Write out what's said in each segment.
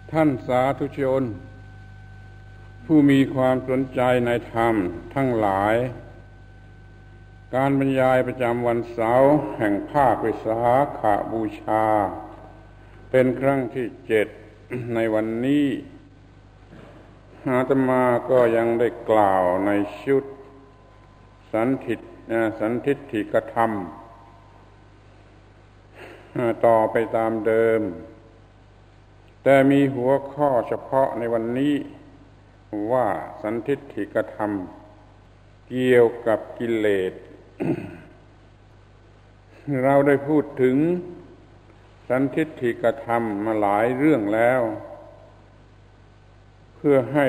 ท่านสาธุชนผู้มีความสนใจในธรรมทั้งหลายการบรรยายประจำวันเสาร์แห่งภาควิสาขบูชาเป็นครั้งที่7ในวันนี้อาตมาก็ยังได้กล่าวในชุดสันทิฏฐิกธรรมต่อไปตามเดิมแต่มีหัวข้อเฉพาะในวันนี้ว่าสันทิฏฐิกธรรมเกี่ยวกับกิเลส เราได้พูดถึงสันทิฏฐิกธรรมมาหลายเรื่องแล้วเพื่อให้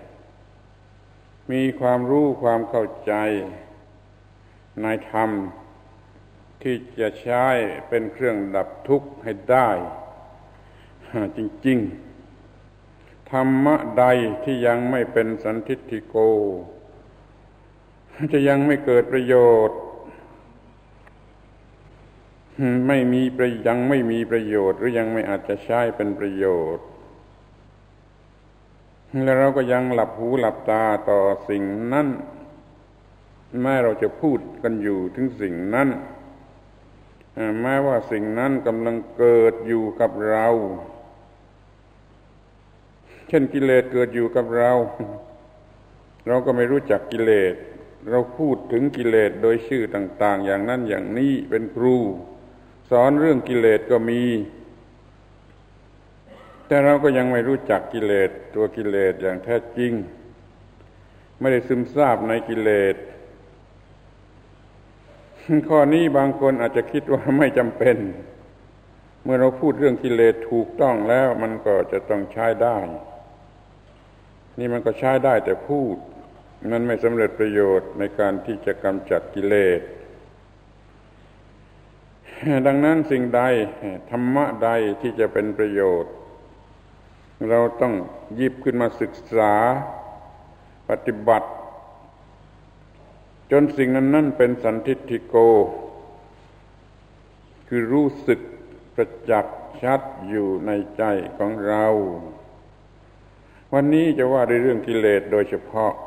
มีความรู้ความเข้าใจในธรรมที่จะใช้เป็นเครื่องดับทุกข์ให้ได้จริงๆธรรมะใดที่ยังไม่เป็นสันทิฏฐิโกจะยังไม่เกิดประโยชน์ยังไม่มีประโยชน์หรือยังไม่อาจจะใช้เป็นประโยชน์แล้วเราก็ยังหลับหูหลับตาต่อสิ่งนั้นแม้เราจะพูดกันอยู่ถึงสิ่งนั้นแม้ว่าสิ่งนั้นกำลังเกิดอยู่กับเราเช่นกิเลสเกิดอยู่กับเราเราก็ไม่รู้จักกิเลสเราพูดถึงกิเลสโดยชื่อต่างๆอย่างนั้นอย่างนี้เป็นครูสอนเรื่องกิเลสก็มีแต่เราก็ยังไม่รู้จักกิเลสตัวกิเลสอย่างแท้จริงไม่ได้ซึมซาบในกิเลสข้อนี้บางคนอาจจะคิดว่าไม่จำเป็นเมื่อเราพูดเรื่องกิเลสถูกต้องแล้วมันก็จะต้องใช้ได้นี่มันก็ใช้ได้แต่พูดมันไม่สำเร็จประโยชน์ในการที่จะกำจัดกิเลสดังนั้นสิ่งใดธรรมะใดที่จะเป็นประโยชน์เราต้องหยิบขึ้นมาศึกษาปฏิบัติจนสิ่งนั้นเป็นสันทิฏฐิโกคือรู้สึกประจักษ์ชัดอยู่ในใจของเราวันนี้จะว่าในเรื่องกิเลสโดยเฉพาะ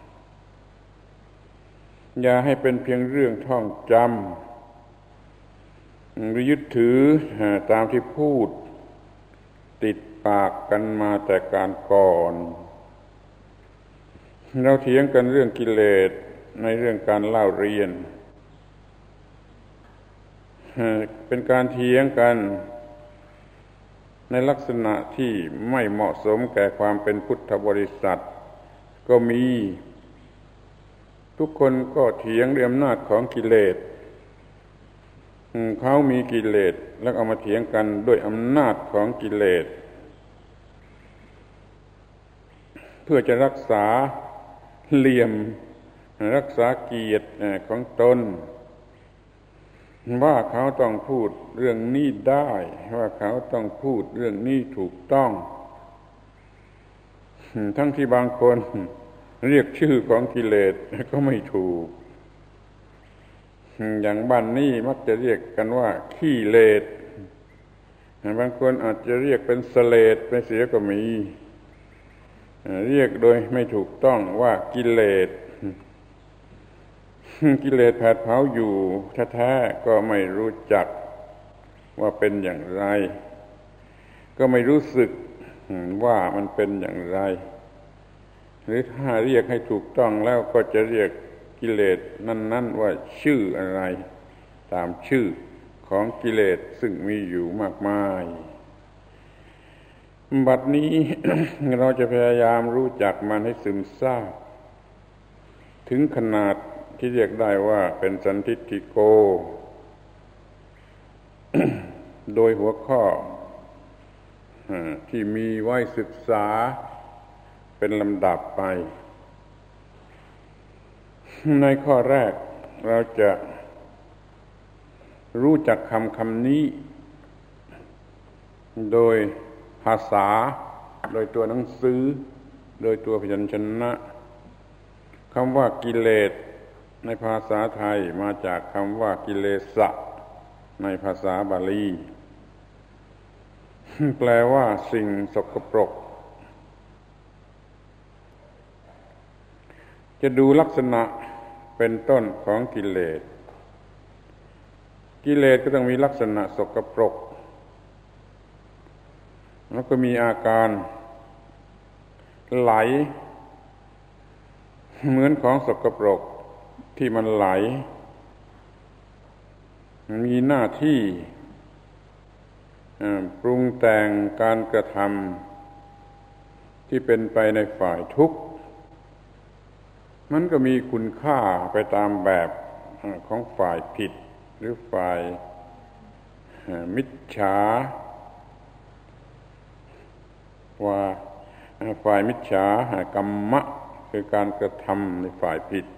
อย่าให้เป็นเพียงเรื่องท่องจำหรือยึดถือตามที่พูดติดปากกันมาแต่การก่อนเราเถียงกันเรื่องกิเลสในเรื่องการเล่าเรียนเป็นการเถียงกันในลักษณะที่ไม่เหมาะสมแก่ความเป็นพุทธบริษัทก็มีทุกคนก็เถียงด้วยอำนาจของกิเลสเขามีกิเลสแล้วเอามาเถียงกันด้วยอำนาจของกิเลสเพื่อจะรักษาเหลี่ยมรักษาเกียรติของตนว่าเขาต้องพูดเรื่องนี้ได้ว่าเขาต้องพูดเรื่องนี้ถูกต้องทั้งที่บางคนเรียกชื่อของกิเลสก็ไม่ถูกอย่างบ้านนี้มักจะเรียกกันว่าขี้เลสบางคนอาจจะเรียกเป็นสเลดไปเสียก็มีเรียกโดยไม่ถูกต้องว่ากิเลสกิเลสแผดเผาอยู่แท้ๆก็ไม่รู้จักว่าเป็นอย่างไรก็ไม่รู้สึกว่ามันเป็นอย่างไรหรือถ้าเรียกให้ถูกต้องแล้วก็จะเรียกกิเลสนั้นๆว่าชื่ออะไรตามชื่อของกิเลสซึ่งมีอยู่มากมายบัดนี้ เราจะพยายามรู้จักมันให้ซึมซาบถึงขนาดที่เรียกได้ว่าเป็นสันทิฏฐิโก โดยหัวข้อที่มีไว้ศึกษาเป็นลำดับไปในข้อแรกเราจะรู้จักคำนี้โดยภาษาโดยตัวหนังสือโดยตัวพยัญชนะคำว่ากิเลสในภาษาไทยมาจากคำว่ากิเลสะในภาษาบาลีแปลว่าสิ่งสกปรกจะดูลักษณะเป็นต้นของกิเลสก็ต้องมีลักษณะสกปรกแล้วก็มีอาการไหลเหมือนของสกปรกที่มันไหลมีหน้าที่ปรุงแต่งการกระทำที่เป็นไปในฝ่ายทุกข์มันก็มีคุณค่าไปตามแบบของฝ่ายผิดหรือฝ่ายมิจฉาว่าฝ่ายมิจฉากรรมะคือการกระทำในฝ่ายผิด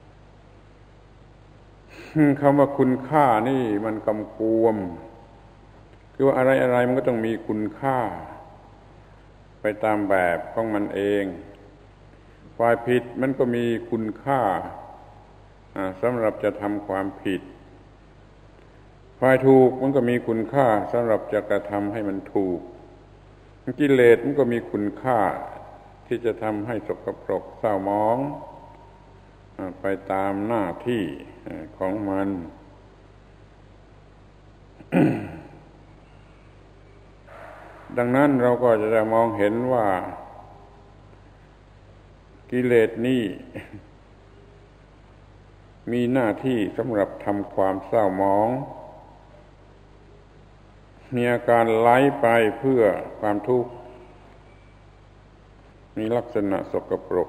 คำว่าคุณค่านี่มันกำกวมคือว่าอะไรมันก็ต้องมีคุณค่าไปตามแบบของมันเองฝ่ายผิดมันก็มีคุณค่าสำหรับจะทำความผิดฝ่ายถูกมันก็มีคุณค่าสำหรับจะกระทำให้มันถูกกิเลสมันก็มีคุณค่าที่จะทำให้สกปรกเศร้าหมองไปตามหน้าที่ของมัน ดังนั้นเราก็จะได้มองเห็นว่ากิเลสนี้มีหน้าที่สำหรับทำความเศร้าหมองมีอาการไหลไปเพื่อความทุกข์มีลักษณะสกปรก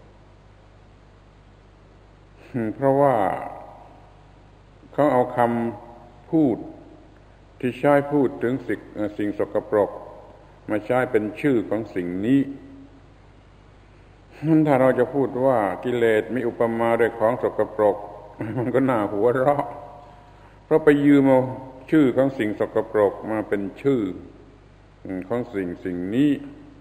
เพราะว่าเขาเอาคำพูดที่ใช้พูดถึงสิ่งสกปรกมาใช้เป็นชื่อของสิ่งนี้ถ้าเราจะพูดว่ากิเลสมีอุปมาด้วยของสกปรกมันก็น่าหัวเราะเพราะไปยืมเอาชื่อของสิ่งสกปรกมาเป็นชื่อของสิ่งนี้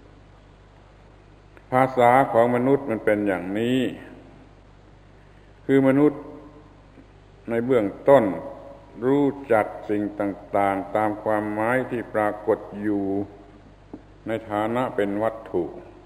ภาษาของมนุษย์มันเป็นอย่างนี้คือมนุษย์ในเบื้องต้นรู้จักสิ่งต่างๆตามความหมายที่ปรากฏอยู่ในฐานะเป็นวัตถุ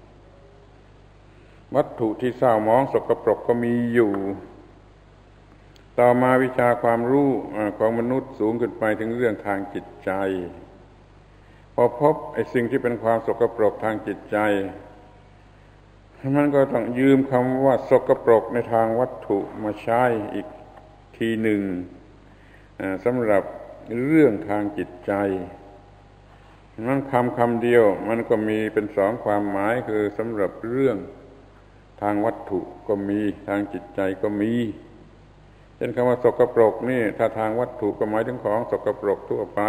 ที่เศร้าหมองสกปรกก็มีอยู่ต่อมาวิชาความรู้ของมนุษย์สูงขึ้นไปถึงเรื่องทางจิตใจพอพบไอ้สิ่งที่เป็นความสกปรกทางจิตใจมันก็ต้องยืมคำว่าสกปรกในทางวัตถุมาใช้อีกทีหนึ่งสำหรับเรื่องทางจิตใจมันคำเดียวมันก็มีเป็นสองความหมายคือสำหรับเรื่องทางวัตถุก็มีทางจิตใจก็มีเช่นคำว่าสกปรกนี่ถ้าทางวัตถุก็หมายถึงของสกปรกทั่วไป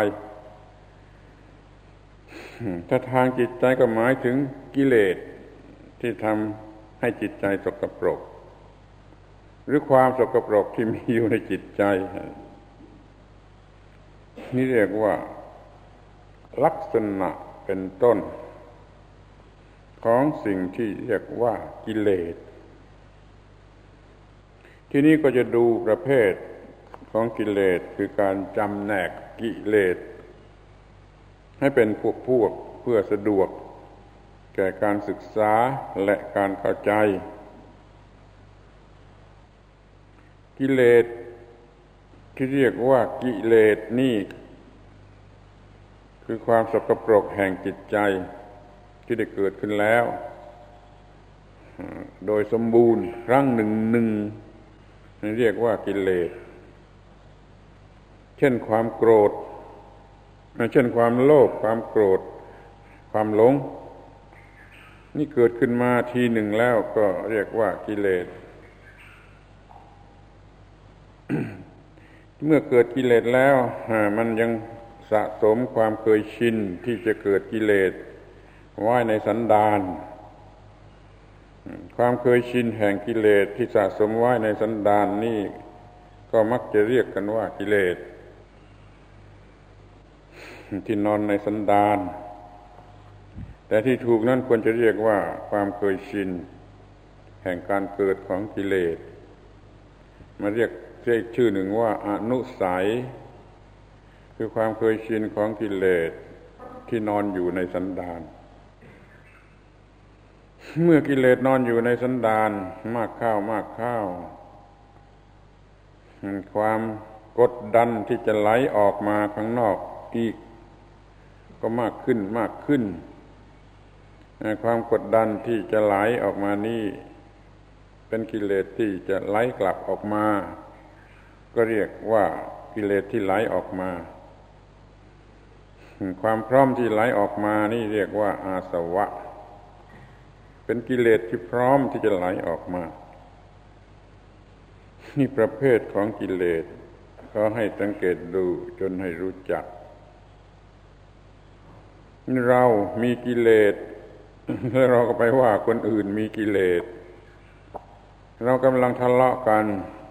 ถ้าทางจิตใจก็หมายถึงกิเลสที่ทำให้จิตใจสกปรกหรือความสกปรกที่มีอยู่ในจิตใจนี่เรียกว่าลักษณะเป็นต้นของสิ่งที่เรียกว่ากิเลสที่นี้ก็จะดูประเภทของกิเลสคือการจำแนกกิเลสให้เป็นพวกเพื่อสะดวกแก่การศึกษาและการเข้าใจกิเลสที่เรียกว่ากิเลสนี่คือความสกปรกแห่งจิตใจที่ได้เกิดขึ้นแล้วโดยสมบูรณ์ครั้งหนึ่งเรียกว่ากิเลสเช่นความโกรธเช่นความโลภความโกรธความหลงนี่เกิดขึ้นมาทีหนึ่งแล้วก็เรียกว่ากิเลส เมื่อเกิดกิเลสแล้วมันยังสะสมความเคยชินที่จะเกิดกิเลสไว้ในสันดานความเคยชินแห่งกิเลสที่สะสมไว้ในสันดานนี่ก็มักจะเรียกกันว่ากิเลสที่นอนในสันดานแต่ที่ถูกนั้นควรจะเรียกว่าความเคยชินแห่งการเกิดของกิเลสมาเรียกชื่อหนึ่งว่าอนุสัยคือความเคยชินของกิเลสทที่นอนอยู่ในสันดานเมื่อกิเลสนอนอยู่ในสันดานมากเข้าความกดดันที่จะไหลออกมาข้างนอกอีกก็มากขึ้นความกดดันที่จะไหลออกมานี่เป็นกิเลสที่จะไหลกลับออกมาก็เรียกว่ากิเลสที่ไหลออกมาความพร้อมที่ไหลออกมานี่เรียกว่าอาสวะเป็นกิเลสที่พร้อมที่จะไหลออกมานี่ประเภทของกิเลสเขาให้สังเกตดูจนให้รู้จักเรามีกิเลสแล้วเราก็ไปว่าคนอื่นมีกิเลสเรากำลังทะเลาะกัน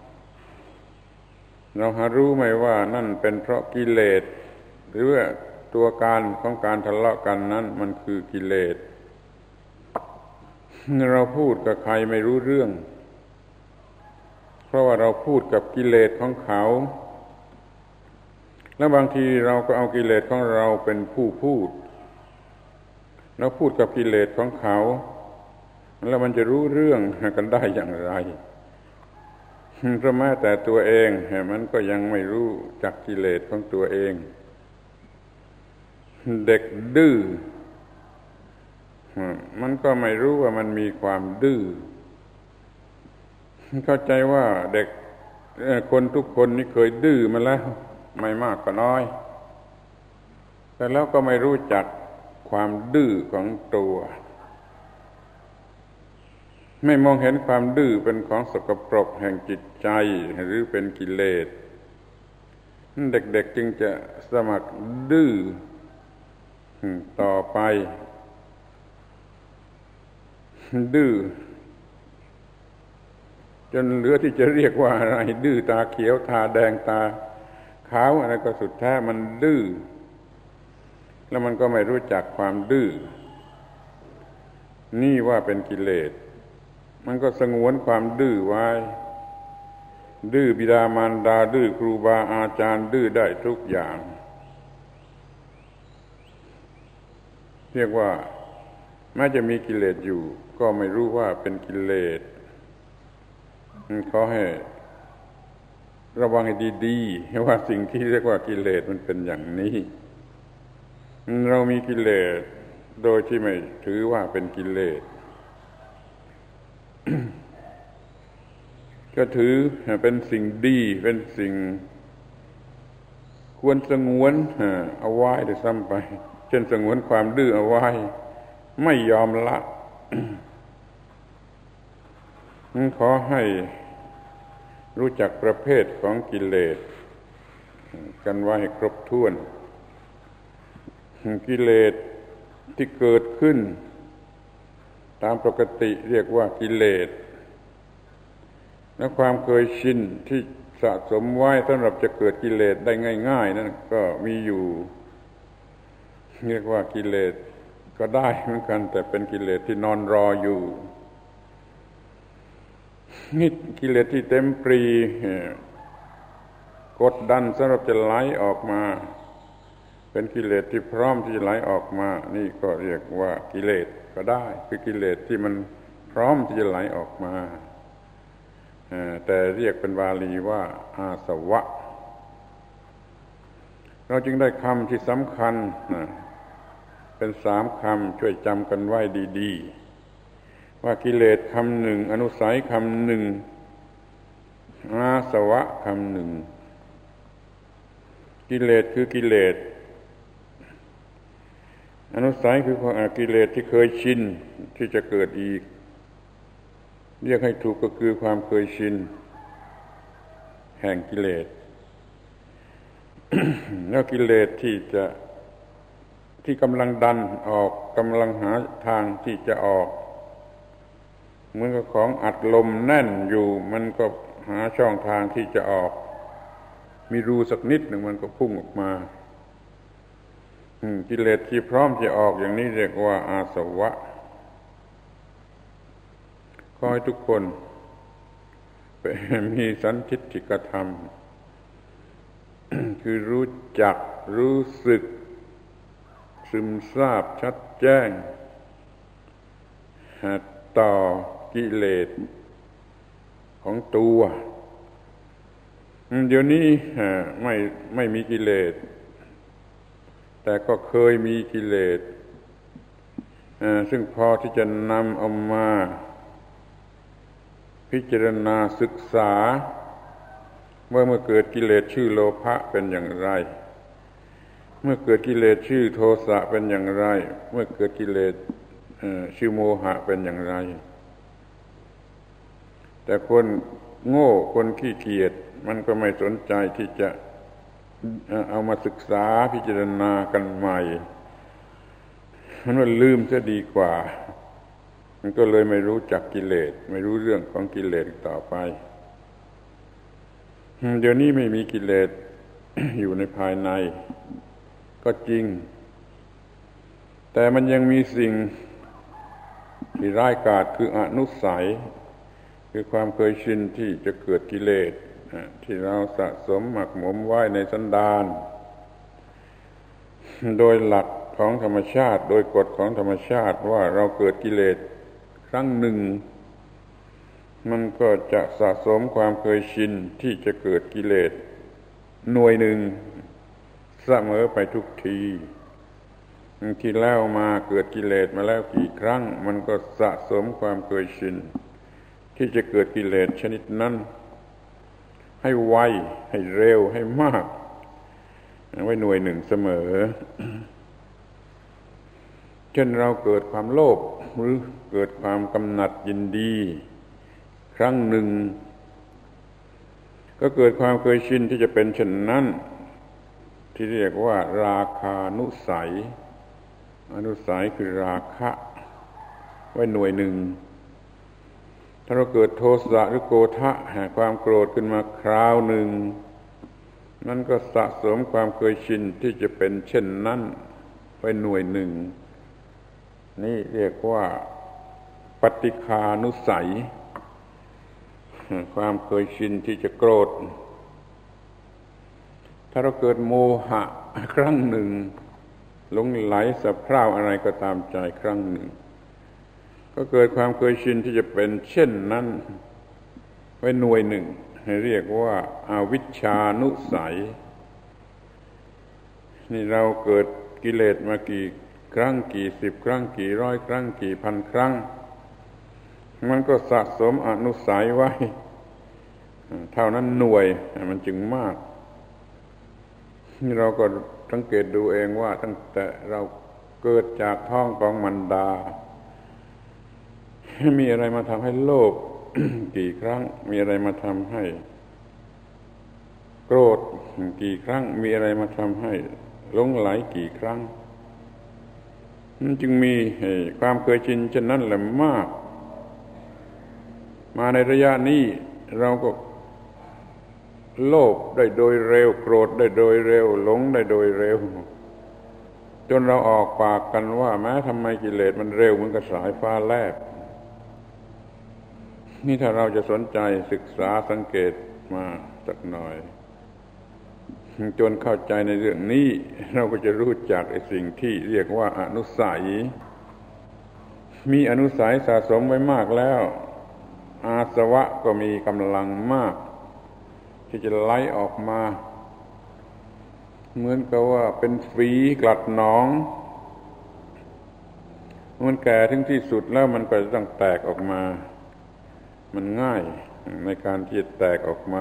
เราหารู้ไหมว่านั่นเป็นเพราะกิเลสหรือว่าตัวการของการทะเลาะกันนั้นมันคือกิเลสเราพูดกับใครไม่รู้เรื่องเพราะว่าเราพูดกับกิเลสของเขาแล้วบางทีเราก็เอากิเลสของเราเป็นผู้พูดเราพูดกับกิเลสของเขาแล้วมันจะรู้เรื่องกันได้อย่างไรเพราะแม้แต่ตัวเองมันก็ยังไม่รู้จักกิเลสของตัวเองเด็กดื้อมันก็ไม่รู้ว่ามันมีความดื้อเข้าใจว่าเด็กคนทุกคนนี่เคยดื้อมาแล้วไม่มากก็น้อยแต่แล้วก็ไม่รู้จักความดื้อของตัวไม่มองเห็นความดื้อเป็นของสกปรกแห่งจิตใจหรือเป็นกิเลสเด็กๆจึงจะสมัครดื้อต่อไปดื้อจนเหลือที่จะเรียกว่าอะไรดื้อตาเขียวตาแดงตาขาวอะไรก็สุดแท้มันดื้อแล้วมันก็ไม่รู้จักความดื้อนี่ว่าเป็นกิเลสมันก็สงวนความดื้อไว้ดื้อบิดามารดาดื้อครูบาอาจารย์ดื้อได้ทุกอย่างเรียกว่าแม้จะมีกิเลสอยู่ก็ไม่รู้ว่าเป็นกิเลสขอให้ระวังให้ดีๆว่าสิ่งที่เรียกว่ากิเลสมันเป็นอย่างนี้เรามีกิเลสโดยที่ไม่ถือว่าเป็นกิเลสก็ถือเป็นสิ่งดีเป็นสิ่งควรสงวนเอาไว้ด้วยซ้ำไปเช่นสงวนความดื้อเอาไว้ไม่ยอมละขอให้รู้จักประเภทของกิเลสกันไว้ให้ครบถ้วนกิเลสที่เกิดขึ้นตามปกติเรียกว่ากิเลสและความเคยชินที่สะสมไว้สำหรับจะเกิดกิเลสได้ง่ายๆนั่นก็มีอยู่เรียกว่ากิเลสก็ได้เหมือนกันแต่เป็นกิเลสที่นอนรออยู่นี่กิเลสที่เต็มปรีกดดันสำหรับจะไหลออกมาเป็นกิเลสที่พร้อมที่จะไหลออกมานี่ก็เรียกว่ากิเลสก็ได้คือกิเลสที่มันพร้อมที่จะไหลออกมาแต่เรียกเป็นบาลีว่าอาสวะเราจึงได้คำที่สำคัญเป็น3คำช่วยจำกันไว้ดีๆว่ากิเลสคำหนึ่งอนุสัยคำหนึ่งอาสวะคำหนึ่งกิเลสคือกิเลสอนุสัยคือกิเลสที่เคยชินที่จะเกิดอีกเรียกให้ถูกก็คือความเคยชินแห่งกิเลส แล้วกิเลสที่กำลังดันออกกำลังหาทางที่จะออกเหมือนกับของอัดลมแน่นอยู่มันก็หาช่องทางที่จะออกมีรูสักนิดหนึ่งมันก็พุ่งออกมากิเลสที่พร้อมจะออกอย่างนี้เรียกว่าอาสวะขอให้ทุกคนมีสันทิฏฐิกธรรม คือรู้จักรู้สึกซึมซาบชัดแจ้งต่อกิเลสของตัวเดี๋ยวนี้ไม่มีกิเลสแต่ก็เคยมีกิเลสซึ่งพอที่จะนำเอามาพิจารณาศึกษาว่าเมื่อเกิดกิเลสชื่อโลภะเป็นอย่างไรเมื่อเกิดกิเลสชื่อโทสะเป็นอย่างไรเมื่อเกิดกิเลสชื่อโมหะเป็นอย่างไรแต่คนโง่คนขี้เกียจมันก็ไม่สนใจที่จะเอามาศึกษาพิจารณากันใหม่มันว่าลืมซะดีกว่ามันก็เลยไม่รู้จักกิเลสไม่รู้เรื่องของกิเลสต่อไปเดี๋ยวนี้ไม่มีกิเลส อยู่ในภายในก็จริงแต่มันยังมีสิ่งที่ร้ายกาจคืออนุสัยคือความเคยชินที่จะเกิดกิเลสที่เราสะสมหมักหมมไว้ในสันดานโดยหลักของธรรมชาติโดยกฎของธรรมชาติว่าเราเกิดกิเลสครั้งหนึ่งมันก็จะสะสมความเคยชินที่จะเกิดกิเลสหน่วยหนึ่งเสมอไปทุกทีที่แล้วมาเกิดกิเลสมาแล้วกี่ครั้งมันก็สะสมความเคยชินที่จะเกิดกิเลสชนิดนั้นให้ไวให้เร็วให้มากไว้หน่วยหนึ่งเสมอเช่นเราเกิดความโลภหรือเกิดความกำหนัดยินดีครั้งหนึ่งก็เกิดความเคยชินที่จะเป็นเช่นนั้นที่เรียกว่าราคานุสัยอนุสัยคือราคะไว้หน่วยหนึ่งถ้าเราเกิดโทสะหรือโกฏะความโกรธขึ้นมาคราวหนึ่งนั่นก็สะสมความเคยชินที่จะเป็นเช่นนั้นไว้หน่วยหนึ่งนี่เรียกว่าปฏิฆานุสัยความเคยชินที่จะโกรธถ้าเราเกิดโมหะครั้งหนึ่งหลงไหลสะเพร่าอะไรก็ตามใจครั้งหนึ่งก็เกิดความเคยชินที่จะเป็นเช่นนั้นไว้หน่วยหนึ่งเรียกว่าอวิชชานุสัยนี่เราเกิดกิเลสมากี่ครั้งกี่สิบครั้งกี่ร้อยครั้งกี่พันครั้งมันก็สะสมอนุสัยไว้เท่านั้นหน่วยมันจึงมากนี่เราก็สังเกตดูเองว่าตั้งแต่เราเกิดจากท้องของมารดามีอะไรมาทำให้โลภ กี่ครั้งมีอะไรมาทำให้โกรธกี่ครั้งมีอะไรมาทำให้หลงไหลกี่ครั้งมันจึงมีความเคยชินเช่นนั้นแหละมากมาในระยะนี้เราก็โลภได้โดยเร็วโกรธได้โดยเร็วหลงได้โดยเร็วจนเราออกปากกันว่าแม้ทำไมกิเลสมันเร็วเหมือนกับสายฟ้าแลบนี่ถ้าเราจะสนใจศึกษาสังเกตมาสักหน่อยจนเข้าใจในเรื่องนี้เราก็จะรู้จักไอ้สิ่งที่เรียกว่าอนุสัยมีอนุสัยสะสมไว้มากแล้วอาสวะก็มีกำลังมากที่จะไหลออกมาเหมือนกับว่าเป็นฝีกลัดหนองมันแก่ถึงที่สุดแล้วมันก็จะต้องแตกออกมามันง่ายในการที่จะแตกออกมา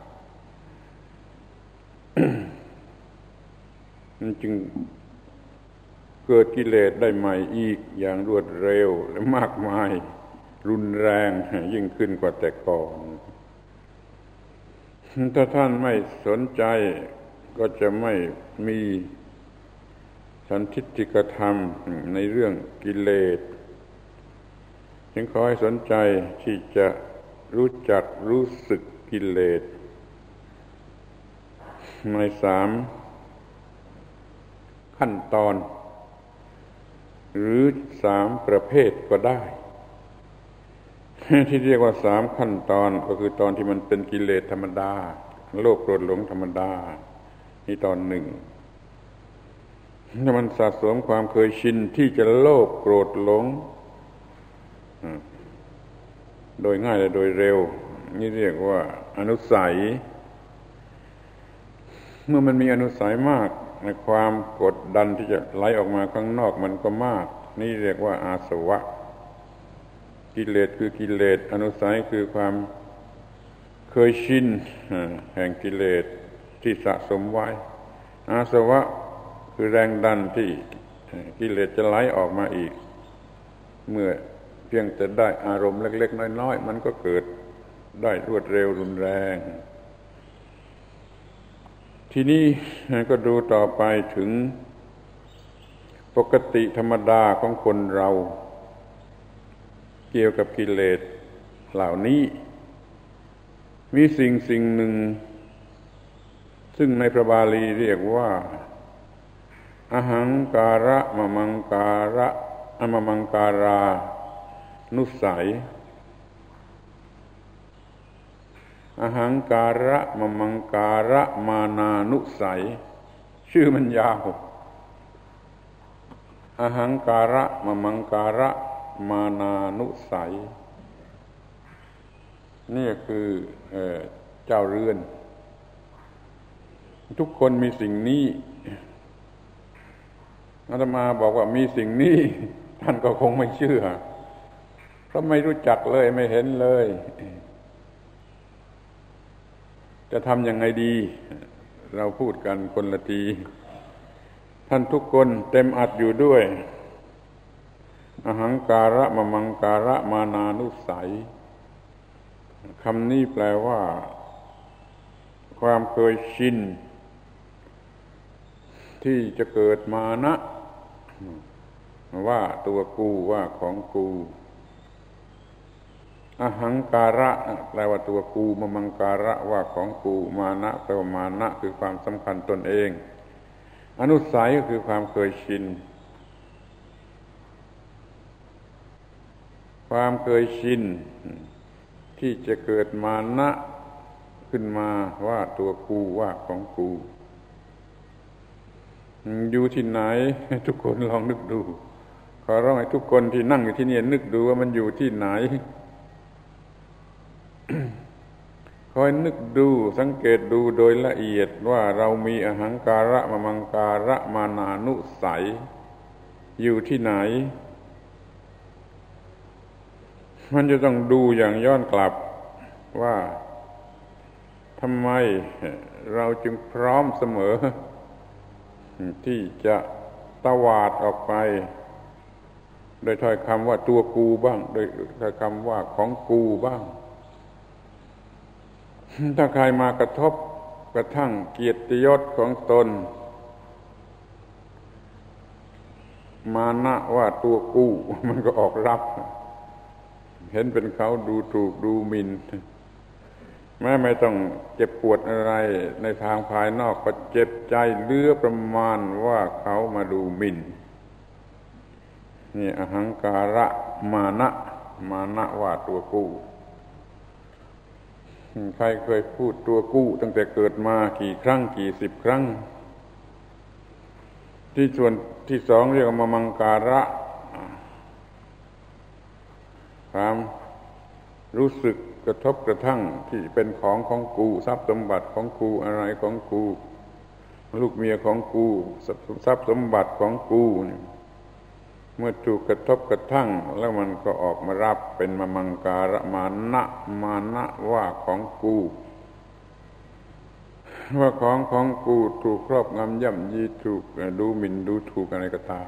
มันจึงเกิดกิเลสได้ใหม่อีกอย่างรวดเร็วและมากมายรุนแรงยิ่งขึ้นกว่าแต่ก่อนถ้าท่านไม่สนใจก็จะไม่มีสันทิฏฐิกธรรมในเรื่องกิเลสจึงขอให้สนใจที่จะรู้จักรู้สึกกิเลสใน3ขั้นตอนหรือ3ประเภทก็ได้ที่เรียกว่า3ขั้นตอนก็คือตอนที่มันเป็นกิเลสธรรมดาโลภโกรธหลงธรรมดานี่ตอนหนึ่งถ้ามันสะสมความเคยชินที่จะโลภโกรธหลงโดยง่ายและโดยเร็วนี่เรียกว่าอนุสัยเมื่อมันมีอนุสัยมากในความกดดันที่จะไหลออกมาข้างนอกมันก็มากนี่เรียกว่าอาสวะกิเลสคือกิเลสอนุสัยคือความเคยชินแห่งกิเลสที่สะสมไว้อาสวะคือแรงดันที่กิเลสจะไหลออกมาอีกเมื่อเพียงแต่ได้อารมณ์เล็กๆน้อยๆมันก็เกิดได้รวดเร็วรุนแรงทีนี้ก็ดูต่อไปถึงปกติธรรมดาของคนเราเกี่ยวกับกิเลสเหล่านี้มีสิ่งหนึ่งซึ่งในพระบาลีเรียกว่าอหังการะมะมังการะอมมังการานุสัยอหังการะมะมังการะมานานุสัยชื่อมันยาวอหังการะมะมังการะมานานุสัยนี่คือเจ้าเรือนทุกคนมีสิ่งนี้อาตมาบอกว่ามีสิ่งนี้ท่านก็คงไม่เชื่อเพราะไม่รู้จักเลยไม่เห็นเลยจะทำยังไงดีเราพูดกันคนละทีท่านทุกคนเต็มอัดอยู่ด้วยอหังการะมะมังการะมานานุสัยคำนี้แปลว่าความเคยชินที่จะเกิดมานะว่าตัวกูว่าของกูอหังการะแปลว่าตัวกูมะมังการะว่าของกูมานะแปลว่ามานะคือความสำคัญตนเองอนุสัยก็คือความเคยชินความเคยชินที่จะเกิดมานะขึ้นมาว่าตัวกูว่าของกูอยู่ที่ไหนทุกคนลองนึกดูขอร้องให้ทุกคนที่นั่งอยู่ที่นี่นึกดูว่ามันอยู่ที่ไหน คอยนึกดูสังเกตดูโดยละเอียดว่าเรามีอหังการะมะมังการะมานานุสัยอยู่ที่ไหนมันจะต้องดูอย่างย้อนกลับว่าทำไมเราจึงพร้อมเสมอที่จะตวาดออกไปโดยถ้อยคำว่าตัวกูบ้างโดยถ้อยคำว่าของกูบ้างถ้าใครมากระทบกระทั่งเกียรติยศของตนมานะว่าตัวกูมันก็ออกรับเห็นเป็นเขาดูถูกดูหมิ่นแม้ไม่ต้องเจ็บปวดอะไรในทางภายนอกก็เจ็บใจเหลือประมาณว่าเขามาดูหมิ่นนี่อหังการะมานะว่าตัวกูใครเคยพูดตัวกู้ตั้งแต่เกิดมากี่ครั้งกี่สิบครั้งที่ส่วนที่สองเรียกว่ามะมังการะความรู้สึกกระทบกระทั่งที่เป็นของกูทรัพย์สมบัติของกูอะไรของกูลูกเมียของกูทรัพย์สมบัติของกูเมื่อถูกกระทบกระทั่งแล้วมันก็ออกมารับเป็นมะมังการะมานะว่าของกูว่าของกูถูกครอบงำย่ำยีถูกดูหมิ่นดูถูกอะไรก็ตาม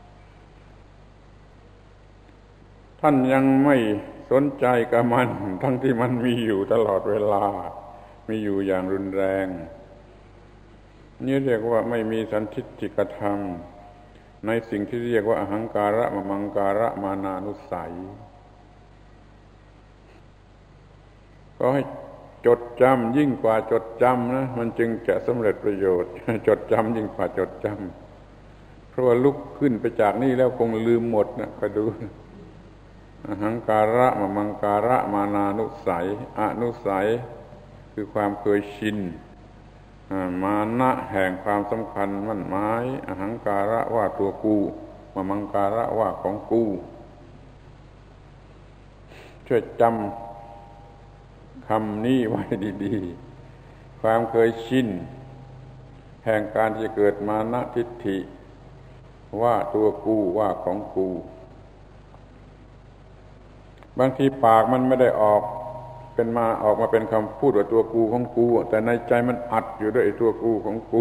ท่านยังไม่สนใจกับมันทั้งที่มันมีอยู่ตลอดเวลามีอยู่อย่างรุนแรงนี่เรียกว่าไม่มีสันทิฏฐิกธรรมในสิ่งที่เรียกว่าอหังการะมะมังการะมานานุสัยก็ให้จดจำยิ่งกว่าจดจำนะมันจึงจะสำเร็จประโยชน์จดจำยิ่งกว่าจดจำเพราะว่าลุกขึ้นไปจากนี่แล้วคงลืมหมดนะไปดูอหังการะมะมังการะมานานุสัยอนุสัยคือความเคยชินมานะแห่งความสำคัญมั่นหมายอหังการะว่าตัวกูมมังการะว่าของกูช่วยจำคำนี้ไว้ดีๆความเคยชินแห่งการที่เกิดมานะทิฏฐิว่าตัวกูว่าของกูบางทีปากมันไม่ได้ออกมาเป็นคำพูดว่าตัวกูของกูแต่ในใจมันอัดอยู่ด้วยตัวกูของกู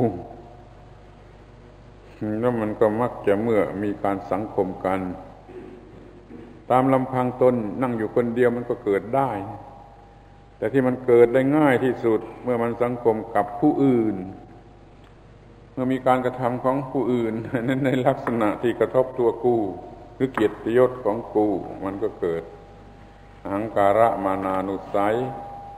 แล้วมันก็มักจะเมื่อมีการสังคมกันตามลำพังตนนั่งอยู่คนเดียวมันก็เกิดได้แต่ที่มันเกิดได้ง่ายที่สุดเมื่อมันสังคมกับผู้อื่นเมื่อมีการกระทำของผู้อื่นนั้นในลักษณะที่กระทบตัวกูหรือเกียรติยศของกูมันก็เกิดอหังการะมานานุสัย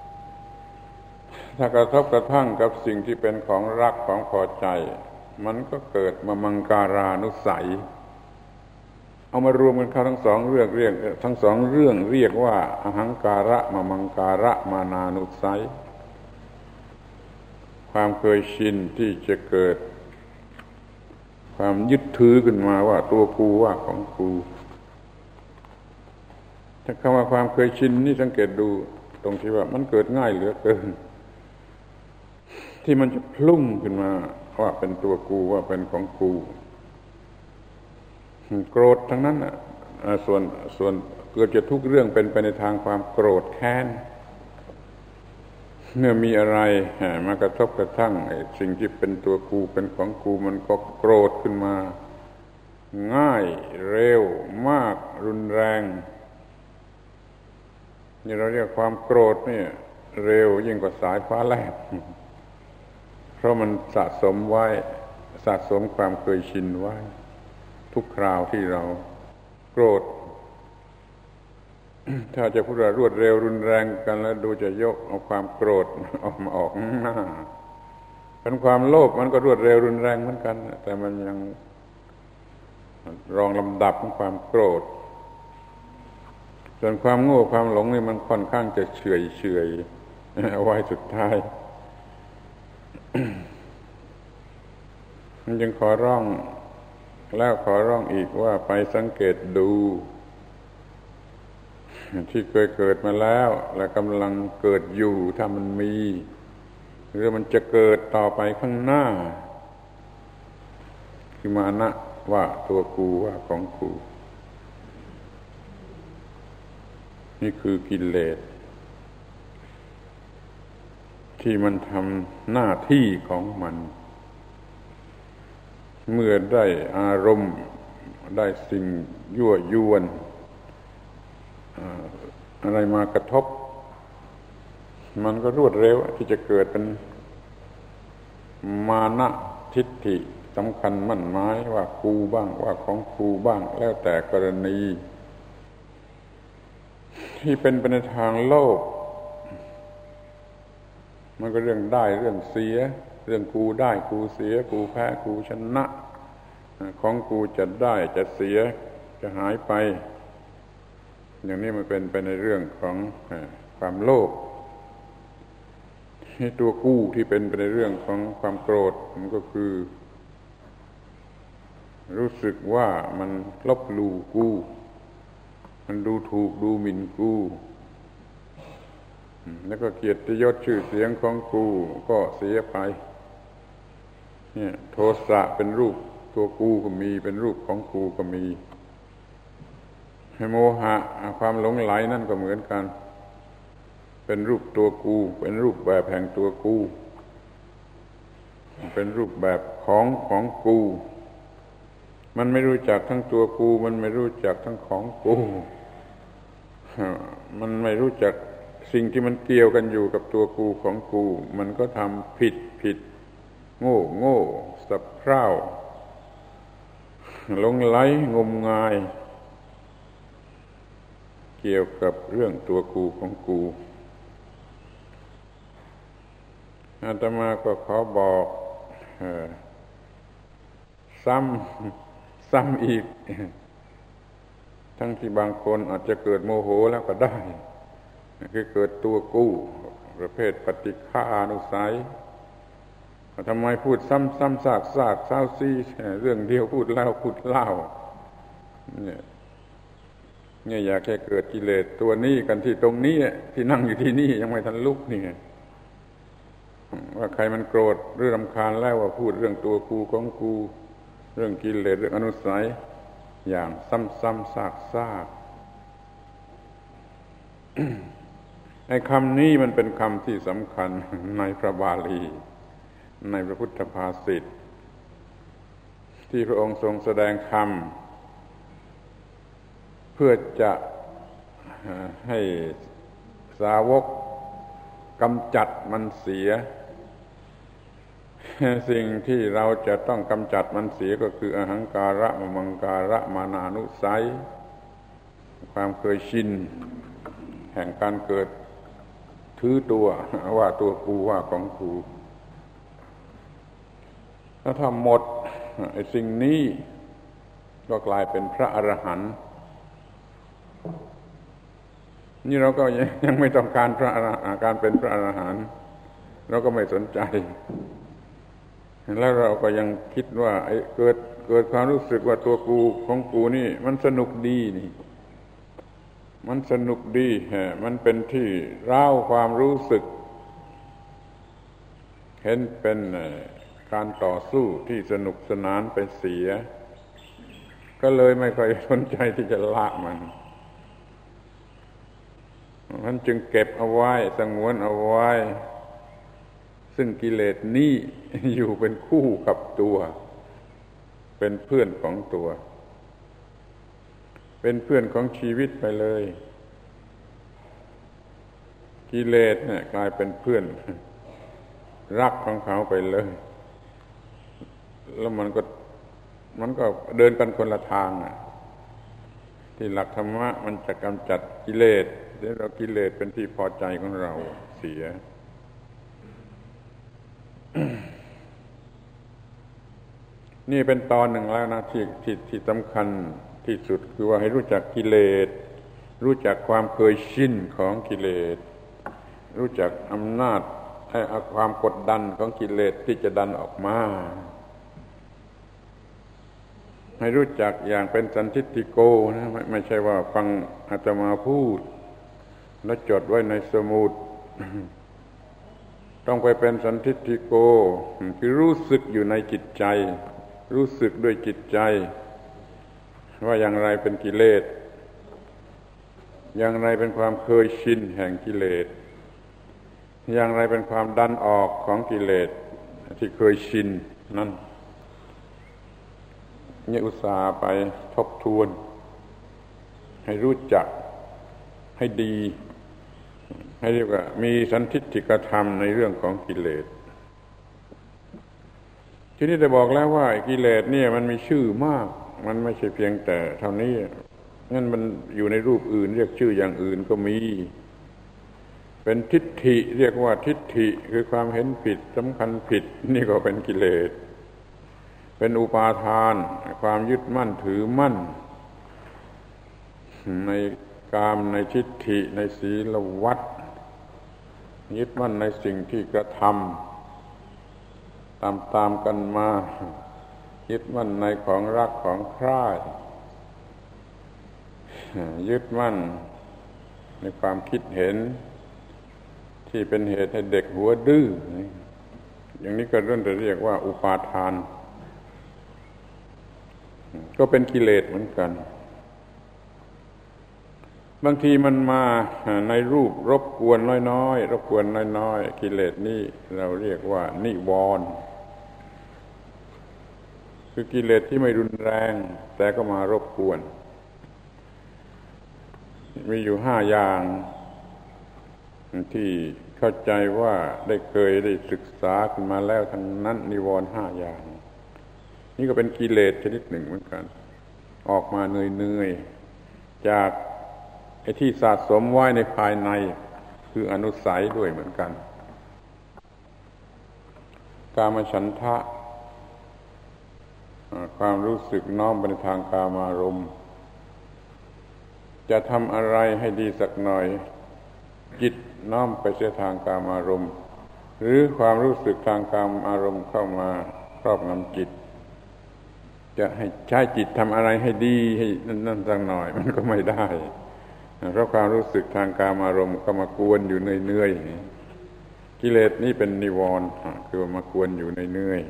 ถ้ากระทบกระทั่งกับสิ่งที่เป็นของรักของพอใจมันก็เกิดมมังการานุสัยเอามารวมกันเข้าทั้งสองเรื่องเรียกว่าอหังการะมมังการะมานานุสัยความเคยชินที่จะเกิดความยึดถือขึ้นมาว่าตัวกูว่าของกูถ้าคำว่าความเคยชินนี่สังเกตดูตรงที่ว่ามันเกิดง่ายเหลือเกินที่มันจะพุ่งขึ้นมาว่าเป็นตัวกูว่าเป็นของกูโกรธทั้งนั้นน่ะส่วนเกิดจะทุกเรื่องเป็นไปในทางความโกรธแค้นเมื่อมีอะไรมากระทบกระทั่งสิ่งที่เป็นตัวกูเป็นของกูมันก็โกรธขึ้นมาง่ายเร็วมากรุนแรงนี่เราเรียกความโกรธนี่เร็วยิ่งกว่าสายฟ้าแลบเพราะมันสะสมความเคยชินไว้ทุกคราวที่เราโกรธถ้าจะพูดว่ารวดเร็วรุนแรงกันแล้วดูจะยกเอาความโกรธออกหน้าเป็นความโลภมันก็รวดเร็วรุนแรงเหมือนกันแต่มันยังรองลำดับของความโกรธส่วนความโง่ความหลงนี่มันค่อนข้างจะเฉยเอาไว้สุดท้ายมันจึงขอร้องแล้วขอร้องอีกว่าไปสังเกตดูที่เคยเกิดมาแล้วและกำลังเกิดอยู่ถ้ามันมีหรือมันจะเกิดต่อไปข้างหน้าคือมานะว่าตัวกูว่าของกูนี่คือกิเลสที่มันทำหน้าที่ของมันเมื่อได้อารมณ์ได้สิ่งยั่วยวนอะไรมากระทบมันก็รวดเร็วที่จะเกิดเป็นมานะทิฏฐิสำคัญมั่นหมายว่ากูบ้างว่าของกูบ้างแล้วแต่กรณีที่เป็นไปในทางโลกมันก็เรื่องได้เรื่องเสียเรื่องกูได้กูเสียกูแพ้กูชนะของกูจะได้จะเสียจะหายไปอย่างนี้มันเป็นไปในเรื่องของความโลภให้ตัวกูที่เป็นไปในเรื่องของความโกรธมันก็คือรู้สึกว่ามันลบหลู่กูมันดูถูกดูหมิ่นกูแล้วก็เกียรติยศชื่อเสียงของกูก็เสียไปเนี่ยโทสะเป็นรูปตัวกูก็มีเป็นรูปของกูก็มีโมหะความหลงไหลนั่นก็เหมือนกันเป็นรูปตัวกูเป็นรูปแบบแห่งตัวกูเป็นรูปแบบของกูมันไม่รู้จักทั้งตัวกูมันไม่รู้จักทั้งของกูมันไม่รู้จักสิ่งที่มันเกี่ยวกันอยู่กับตัวกูของกูมันก็ทำผิดโง่สับเพร่าหลงไหลงมงายเกี่ยวกับเรื่องตัวกูของกูอาตมาก็ขอบอกซ้ำอีกทั้งที่บางคนอาจจะเกิดโมโหแล้วก็ได้คือเกิดตัวกูประเภทปฏิฆานุสัยทำไมพูดซ้ำๆซากเศร้าซี่เรื่องเดียวพูดแล้วพูดเล่าเนี่ยอยากแค่เกิดกิเลสตัวนี้กันที่ตรงนี้ที่นั่งอยู่ที่นี่ยังไม่ทันลุกนี่ว่าใครมันโกรธหรือรำคาญแล้วว่าพูดเรื่องตัวกูของกูเรื่องกิเลสเรื่องอนุสัยอย่างซ้ำๆซากไอ้คำนี้มันเป็นคำที่สำคัญในพระบาลีในพระพุทธภาษิตที่พระองค์ทรงแสดงธรรมเพื่อจะให้สาวกกำจัดมันเสียสิ่งที่เราจะต้องกำจัดมันเสียก็คืออหังการะมมังการะมานานุสัยความเคยชินแห่งการเกิดถือตัวว่าตัวกูว่าของกูถ้าหมดไอ้สิ่งนี้ก็กลายเป็นพระอรหันต์นี่เราก็ยังไม่ต้องการการเป็นพระอรหันต์เราก็ไม่สนใจแล้วเราก็ยังคิดว่าไอ้เกิดความรู้สึกว่าตัวกูของกูนี่มันสนุกดีนี่มันสนุกดีมันเป็นที่ร้าวความรู้สึกเห็นเป็นการต่อสู้ที่สนุกสนานไปเสียก็เลยไม่ค่อยสนใจที่จะละมันจึงเก็บเอาไว้สงวนเอาไว้ซึ่งกิเลสนี้อยู่เป็นคู่กับตัวเป็นเพื่อนของตัวเป็นเพื่อนของชีวิตไปเลยกิเลสเนี่ยกลายเป็นเพื่อนรักของเขาไปเลยแล้วมันก็เดินกันคนละทางที่หลักธรรมะมันจะกำจัดกิเลสแล้วเรากิเลสเป็นที่พอใจของเราเสียนี่เป็นตอนหนึ่งแล้วนะที่สำคัญที่สุดคือว่าให้รู้จักกิเลสรู้จักความเคยชินของกิเลสรู้จักอำนาจความกดดันของกิเลสที่จะดันออกมาให้รู้จักอย่างเป็นสันทิฏฐิโกนะไม่ใช่ว่าฟังอาตมาพูดแล้วจดไว้ในสมุดต้องไปเป็นสันทิฏฐิโกคือรู้สึกอยู่ในจิตใจรู้สึกด้วยจิตใจว่าอย่างไรเป็นกิเลสอย่างไรเป็นความเคยชินแห่งกิเลสอย่างไรเป็นความดันออกของกิเลสที่เคยชินนั่นเนี่ยอุตส่าห์ไปทบทวนให้รู้จักให้ดีให้เรียกว่ามีสันทิฏฐิกธรรมในเรื่องของกิเลสทีนี้จะบอกแล้วว่ากิเลสเนี่ยมันมีชื่อมากมันไม่ใช่เพียงแต่เท่านี้งั้นมันอยู่ในรูปอื่นเรียกชื่ออย่างอื่นก็มีเป็นทิฏฐิเรียกว่าทิฏฐิคือความเห็นผิดสำคัญผิดนี่ก็เป็นกิเลสเป็นอุปาทานความยึดมั่นถือมั่นในกามในทิฏฐิในศีลวัฏยึดมั่นในสิ่งที่กระทำตามกันมายึดมั่นในของรักของใคร่ยึดมั่นในความคิดเห็นที่เป็นเหตุให้เด็กหัวดื้ออย่างนี้ก็เรื่องจะเรียกว่าอุปาทานก็เป็นกิเลสเหมือนกันบางทีมันมาในรูปรบกวนน้อยๆรบกวนน้อยๆกิเลสนี่เราเรียกว่านิวรณ์คือกิเลสที่ไม่รุนแรงแต่ก็มารบกวนมีอยู่5อย่างที่เข้าใจว่าได้ศึกษาขึ้นมาแล้วทั้งนั้นนิวรณ์5อย่างนี่ก็เป็นกิเลสชนิดหนึ่งเหมือนกันออกมาเหนื่อยๆจากไอ้ที่สะสมไว้ในภายในคืออนุสัยด้วยเหมือนกันกามฉันทะความรู้สึกน้อมไปในทางกามารมณ์จะทำอะไรให้ดีสักหน่อยจิตน้อมไปเสียทางกามารมณ์หรือความรู้สึกทางกามอารมณ์เข้ามาครอบงำจิตจะให้ใช้จิตทำอะไรให้ดีให้นั่นสักหน่อยมันก็ไม่ได้เพราะความรู้สึกทางกามอารมณ์ก็มากวนอยู่เนื่อยๆกิเลสนี้เป็นนิวรณ์คือมากวนอยู่เนื่อย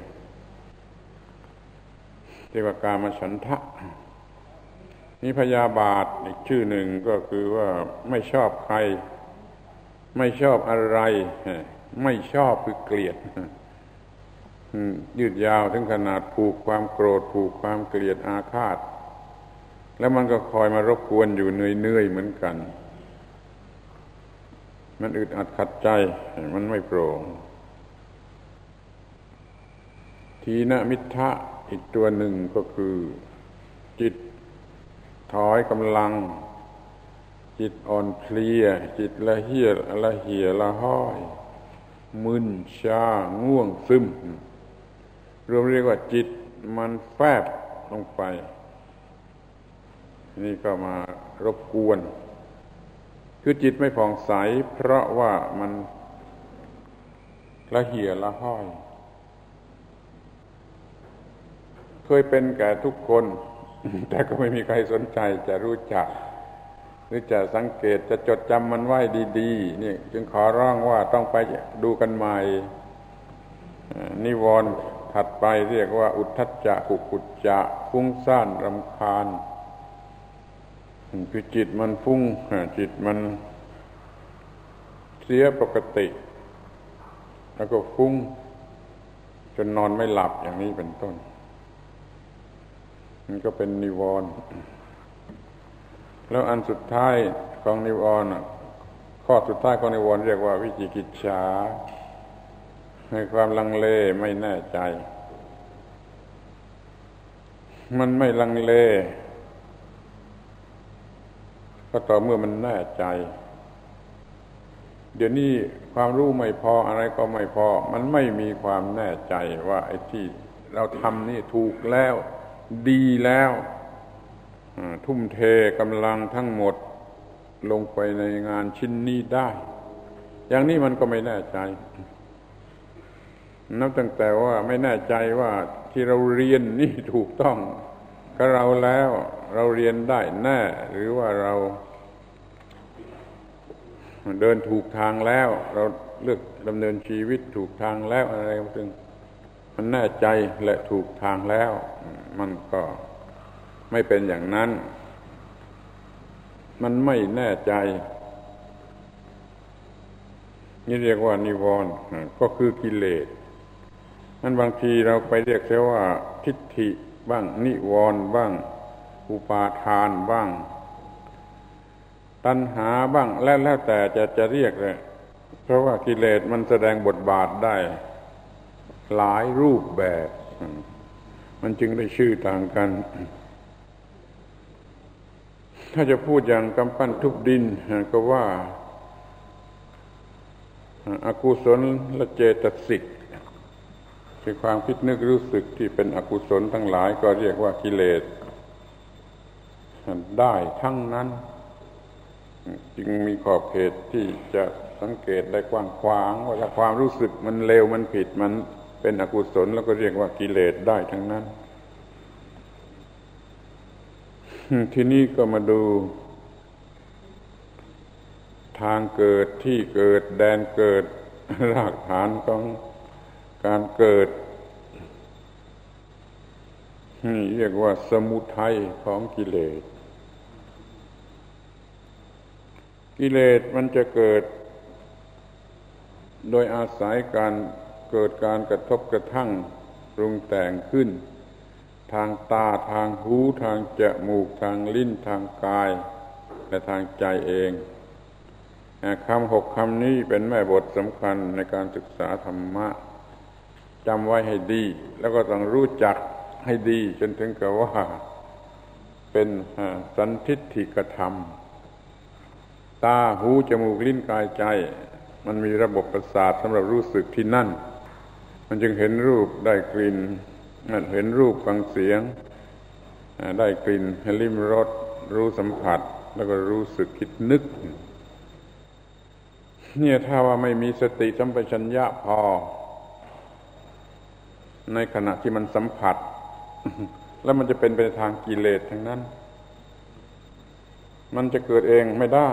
ๆเรียกว่ากามฉันทะนี่พยาบาทอีกชื่อหนึ่งก็คือว่าไม่ชอบใครไม่ชอบอะไรไม่ชอบคือเกลียดยืดยาวถึงขนาดผูกความโกรธผูกความเกลียดอาฆาตแล้วมันก็คอยมารบกวนอยู่เนื่อยๆเหมือนกันมันอึดอัดขัดใจมันไม่โปร่งทีนมิทธะอีกตัวหนึ่งก็คือจิตถอยกำลังจิตอ่อนเพลียจิตละเหี่ยละห้อยมึนชาง่วงซึมรวมเรียกว่าจิตมันแฟบลงไปนี่ก็มารบกวนคือจิตไม่ผ่องใสเพราะว่ามันละเหี่ยละห้อยเคยเป็นแก่ทุกคนแต่ก็ไม่มีใครสนใจจะรู้จักหรือจะสังเกตจะจดจำมันไว้ดีๆนี่จึงขอร้องว่าต้องไปดูกันใหม่นิวรณ์ถัดไปเรียกว่าอุทธัจจะกุกุจจะฟุ้งซ่านรำคาญคือจิตมันฟุ้งจิตมันเสียปกติแล้วก็ฟุ้งจนนอนไม่หลับอย่างนี้เป็นต้นมันก็เป็นนิวรณ์แล้วอันสุดท้ายของนิวรณ์ข้อสุดท้ายของนิวรณ์เรียกว่าวิจิกิจฉาให้ความลังเลไม่แน่ใจมันไม่ลังเลก็ต่อเมื่อมันแน่ใจเดี๋ยวนี้ความรู้ไม่พออะไรก็ไม่พอมันไม่มีความแน่ใจว่าไอ้ที่เราทำนี่ถูกแล้วดีแล้วทุ่มเทกำลังทั้งหมดลงไปในงานชิ้นนี้ได้อย่างนี้มันก็ไม่แน่ใจนับตั้งแต่ว่าไม่แน่ใจว่าที่เราเรียนนี่ถูกต้องกับเราแล้วเราเรียนได้แน่หรือว่าเราเดินถูกทางแล้วเราเลือกดำเนินชีวิตถูกทางแล้วอะไรซึ่งมันแน่ใจและถูกทางแล้วมันก็ไม่เป็นอย่างนั้นมันไม่แน่ใจนี่เรียกว่านิวรณ์ก็คือกิเลสนั้นบางทีเราไปเรียกเสียว่าทิฏฐิบ้างนิวรณ์บ้างอุปาทานบ้างตัณหาบ้างแล้วแต่จะเรียกเลยเพราะว่ากิเลสมันแสดงบทบาทได้หลายรูปแบบมันจึงได้ชื่อต่างกันถ้าจะพูดอย่างกำปั้นทุบดินก็ว่าอกุศลและเจตสิกคือความคิดนึกรู้สึกที่เป็นอกุศลทั้งหลายก็เรียกว่ากิเลสได้ทั้งนั้นจึงมีขอบเขตที่จะสังเกตได้กว้างขวางว่าถ้าความรู้สึกมันเลวมันผิดมันเป็นอกุศลแล้วก็เรียกว่ากิเลสได้ทั้งนั้นทีนี้ก็มาดูทางเกิดที่เกิดแดนเกิดรากฐานของการเกิดนี่เรียกว่าสมุทัยของกิเลสกิเลสมันจะเกิดโดยอาศัยการเกิดการกระทบกระทั่งปรุงแต่งขึ้นทางตาทางหูทางจมูกทางลิ้นทางกายและทางใจเองคำ6คำนี้เป็นแม่บทสำคัญในการศึกษาธรรมะจำไว้ให้ดีแล้วก็ต้องรู้จักให้ดีจนถึงกับว่าเป็นสันทิฏฐิกธรรมตาหูจมูกลิ้นกายใจมันมีระบบประสาทสำหรับรู้สึกที่นั่นมันจึงเห็นรูปได้กลิ่นเห็นรูปฟังเสียงได้กลิ่นลิ้มรสรู้สัมผัสแล้วก็รู้สึกคิดนึกเนี่ยถ้าว่าไม่มีสติสัมปชัญญะพอในขณะที่มันสัมผัสแล้วมันจะเป็นไปทางกิเลสทั้งนั้นมันจะเกิดเองไม่ได้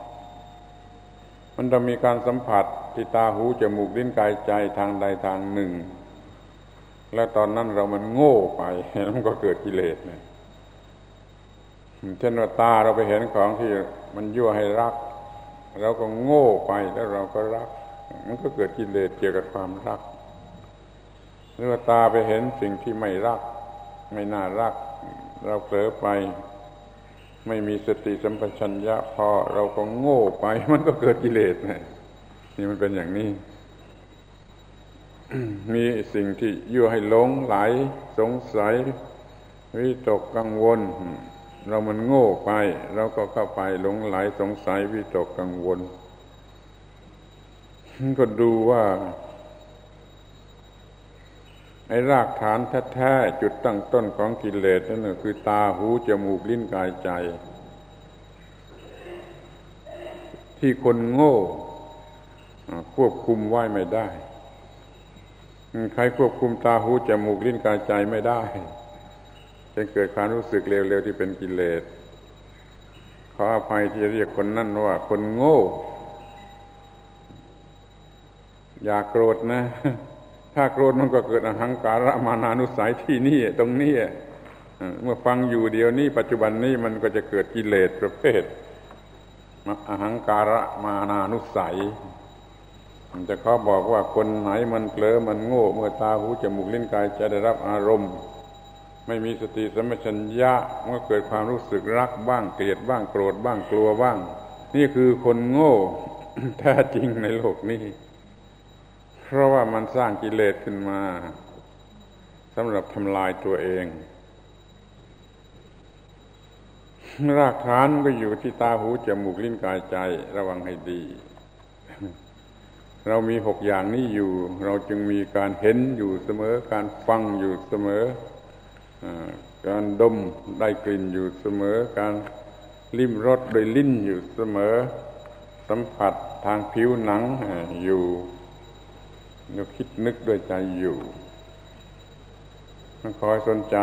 มันต้องมีการสัมผัสที่ตาหูจมูกลิ้นกายใจทางใดทางหนึ่งและตอนนั้นเรามันโง่ไปมันก็เกิดกิเลสเนี่ยเช่นว่าตาเราไปเห็นของที่มันยั่วให้รักเราก็โง่ไปแล้วเราก็รักมันก็เกิดกิเลสเกี่ยวกับความรักหรือว่าตาไปเห็นสิ่งที่ไม่รักไม่น่ารักเราเผลอไปไม่มีสติสัมปชัญญะพอเราก็โง่ไปมันก็เกิดกิเลสนี่มันเป็นอย่างนี้ มีสิ่งที่ยั่วให้หลงไหลสงสัยวิตกกังวลเรามันโง่ไปเราก็เข้าไปหลงไหลสงสัยวิตกกังวลก็ดูว่าไอ้รากฐานแท้ๆจุดตั้งต้นของกิเลสนั่นก็คือตาหูจมูกลิ้นกายใจที่คนโง่ควบคุมไว้ไม่ได้ใครควบคุมตาหูจมูกลิ้นกายใจไม่ได้จะเกิดความรู้สึกเร็วๆที่เป็นกิเลสขออภัยที่เรียกคนนั่นว่าคนโง่อย่าโกรธนะถ้าโกรธมันก็เกิดอหังการะมานานุสัยที่นี่ตรงนี้เมื่อฟังอยู่เดี๋ยวนี้ปัจจุบันนี้มันก็จะเกิดกิเลสประเภทอหังการะมานานุสัยมันจะเขาบอกว่าคนไหนมันเผลอมันโง่เมื่อตาหูจมูกลิ้นกายจะได้รับอารมณ์ไม่มีสติสัมปชัญญะเมื่อเกิดความรู้สึกรักบ้างเกลียดบ้างโกรธบ้างกลัวบ้างนี่คือคนโง่ แท้จริงในโลกนี้เพราะว่ามันสร้างกิเลสขึ้นมาสำหรับทำลายตัวเองรากฐานก็อยู่ที่ตาหูจมูกลิ้นกายใจระวังให้ดีเรามี6อย่างนี้อยู่เราจึงมีการเห็นอยู่เสมอการฟังอยู่เสมอการดมได้กลิ่นอยู่เสมอการลิ้มรสโดยลิ้นอยู่เสมอสัมผัสทางผิวหนังอยู่เราคิดนึกด้วยใจอยู่คอยสนใจ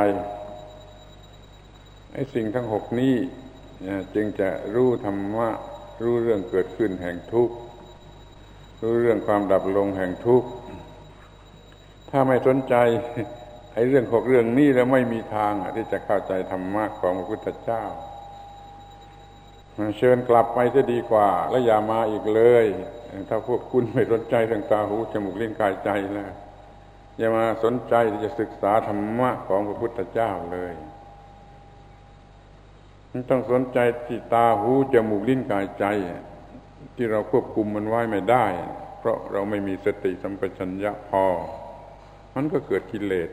ไอ้สิ่งทั้ง6นี้จึงจะรู้ธรรมะรู้เรื่องเกิดขึ้นแห่งทุกข์รู้เรื่องความดับลงแห่งทุกข์ถ้าไม่สนใจไอ้เรื่อง6เรื่องนี้แล้วไม่มีทางที่จะเข้าใจธรรมะของพระพุทธเจ้าเชิญกลับไปจะดีกว่าแล้วอย่ามาอีกเลยถ้าพวกคุณไม่สนใจเรื่องตาหูจมูกลิ้นกายใจแล้วอย่ามาสนใจที่จะศึกษาธรรมะของพระพุทธเจ้าเลยต้องสนใจที่ตาหูจมูกลิ้นกายใจที่เราควบคุมมันไว้ไม่ได้เพราะเราไม่มีสติสัมปชัญญะพอมันก็เกิดกิเลส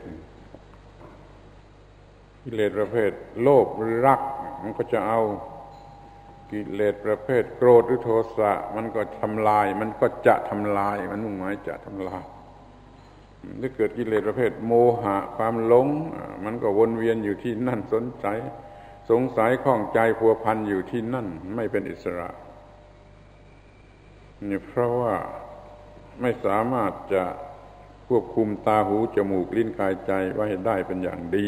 ประเภทโลภหรือรักมันก็จะเอากิเลสประเภทโกรธหรือโทสะมันก็ทำลายมันก็จะทำลายมันมุ่งหมายจะทำลายถ้าเกิดกิเลสประเภทโมหะความหลงมันก็วนเวียนอยู่ที่นั่นสนใจสงสัยข้องใจพัวพันอยู่ที่นั่นไม่เป็นอิสระนี่เพราะว่าไม่สามารถจะควบคุมตาหูจมูกลิ้นกายใจไว้ให้ได้เป็นอย่างดี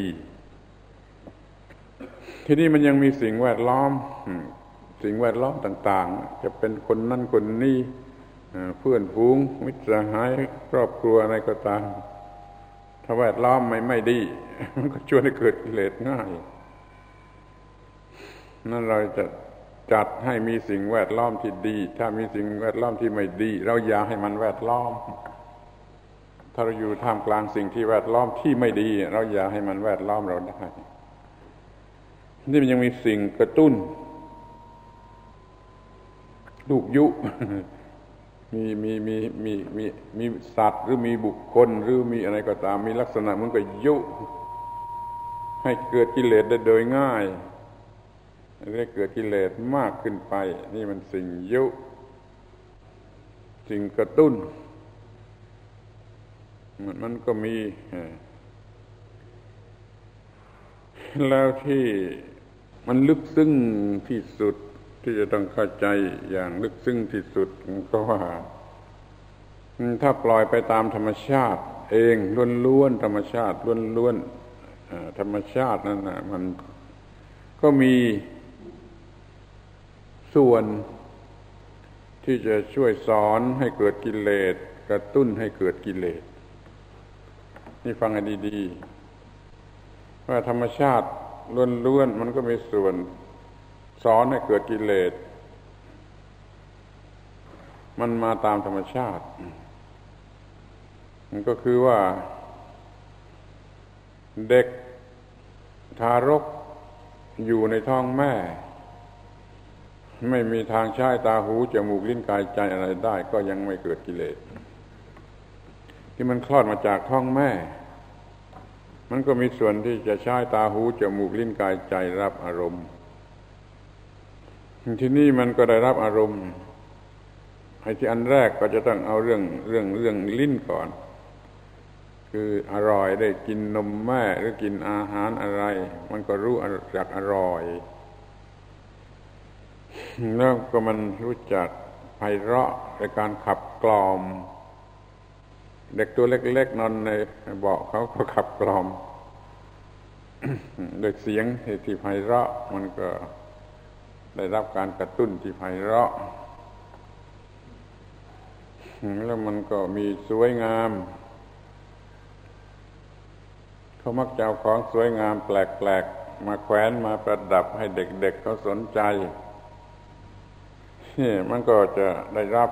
ที่นี่มันยังมีสิ่งแวดล้อมต่างๆจะเป็นคนนั่นคนนี้เพื่อนฝูงมิตรสหายครอบครัวอะไรก็ตามถ้าแวดล้อมไม่ดีมันก็ชวนให้เกิดกิเลสง่ายนั่นเราจะจัดให้มีสิ่งแวดล้อมที่ดีถ้ามีสิ่งแวดล้อมที่ไม่ดีเราอย่าให้มันแวดล้อมถ้าเราอยู่ท่ามกลางสิ่งที่แวดล้อมที่ไม่ดีเราอย่าให้มันแวดล้อมเราได้นี่มันยังมีสิ่งกระตุ้นลูกยุมีสัตว์หรือมีบุคคลหรือมีอะไรก็ตามมีลักษณะมันก็ยุให้เกิดกิเลสได้โดยง่ายได้เกิดกิเลสมากขึ้นไปนี่มันสิ่งยุสิ่งกระตุ้นมันก็มีแล้วที่มันลึกซึ้งที่สุดที่จะต้องเข้าใจอย่างลึกซึ้งที่สุดก็ว่าถ้าปล่อยไปตามธรรมชาติเองล้วนๆธรรมชาติล้วนๆธรรมชาตินั่นนะมันก็มีส่วนที่จะช่วยสอนให้เกิดกิเลสกระตุ้นให้เกิดกิเลสนี่ฟังให้ดีๆว่าธรรมชาติล้วนๆมันก็มีส่วนสอนให้เกิดกิเลสมันมาตามธรรมชาติมันก็คือว่าเด็กทารกอยู่ในท้องแม่ไม่มีทางใช้ตาหูจมูกลิ้นกายใจอะไรได้ก็ยังไม่เกิดกิเลสที่มันคลอดมาจากท้องแม่มันก็มีส่วนที่จะใช้ตาหูจมูกลิ้นกายใจรับอารมณ์ที่นี่มันก็ได้รับอารมณ์ไอ้ที่อันแรกก็จะต้องเอาเรื่องลิ้นก่อนคืออร่อยได้กินนมแม่หรือกินอาหารอะไรมันก็รู้จักอร่อยแล้วก็มันรู้จักไพเราะในการขับกล่อมเด็กตัวเล็กๆนอนในเบาะเขาก็ขับกล่อมโดยเสียงที่ไพเราะมันก็ได้รับการกระตุ้นที่ไพเราะแล้วมันก็มีสวยงามเขามักจะเอาของสวยงามแปลกๆมาแขวนมาประดับให้เด็กๆเขาสนใจนี่มันก็จะได้รับ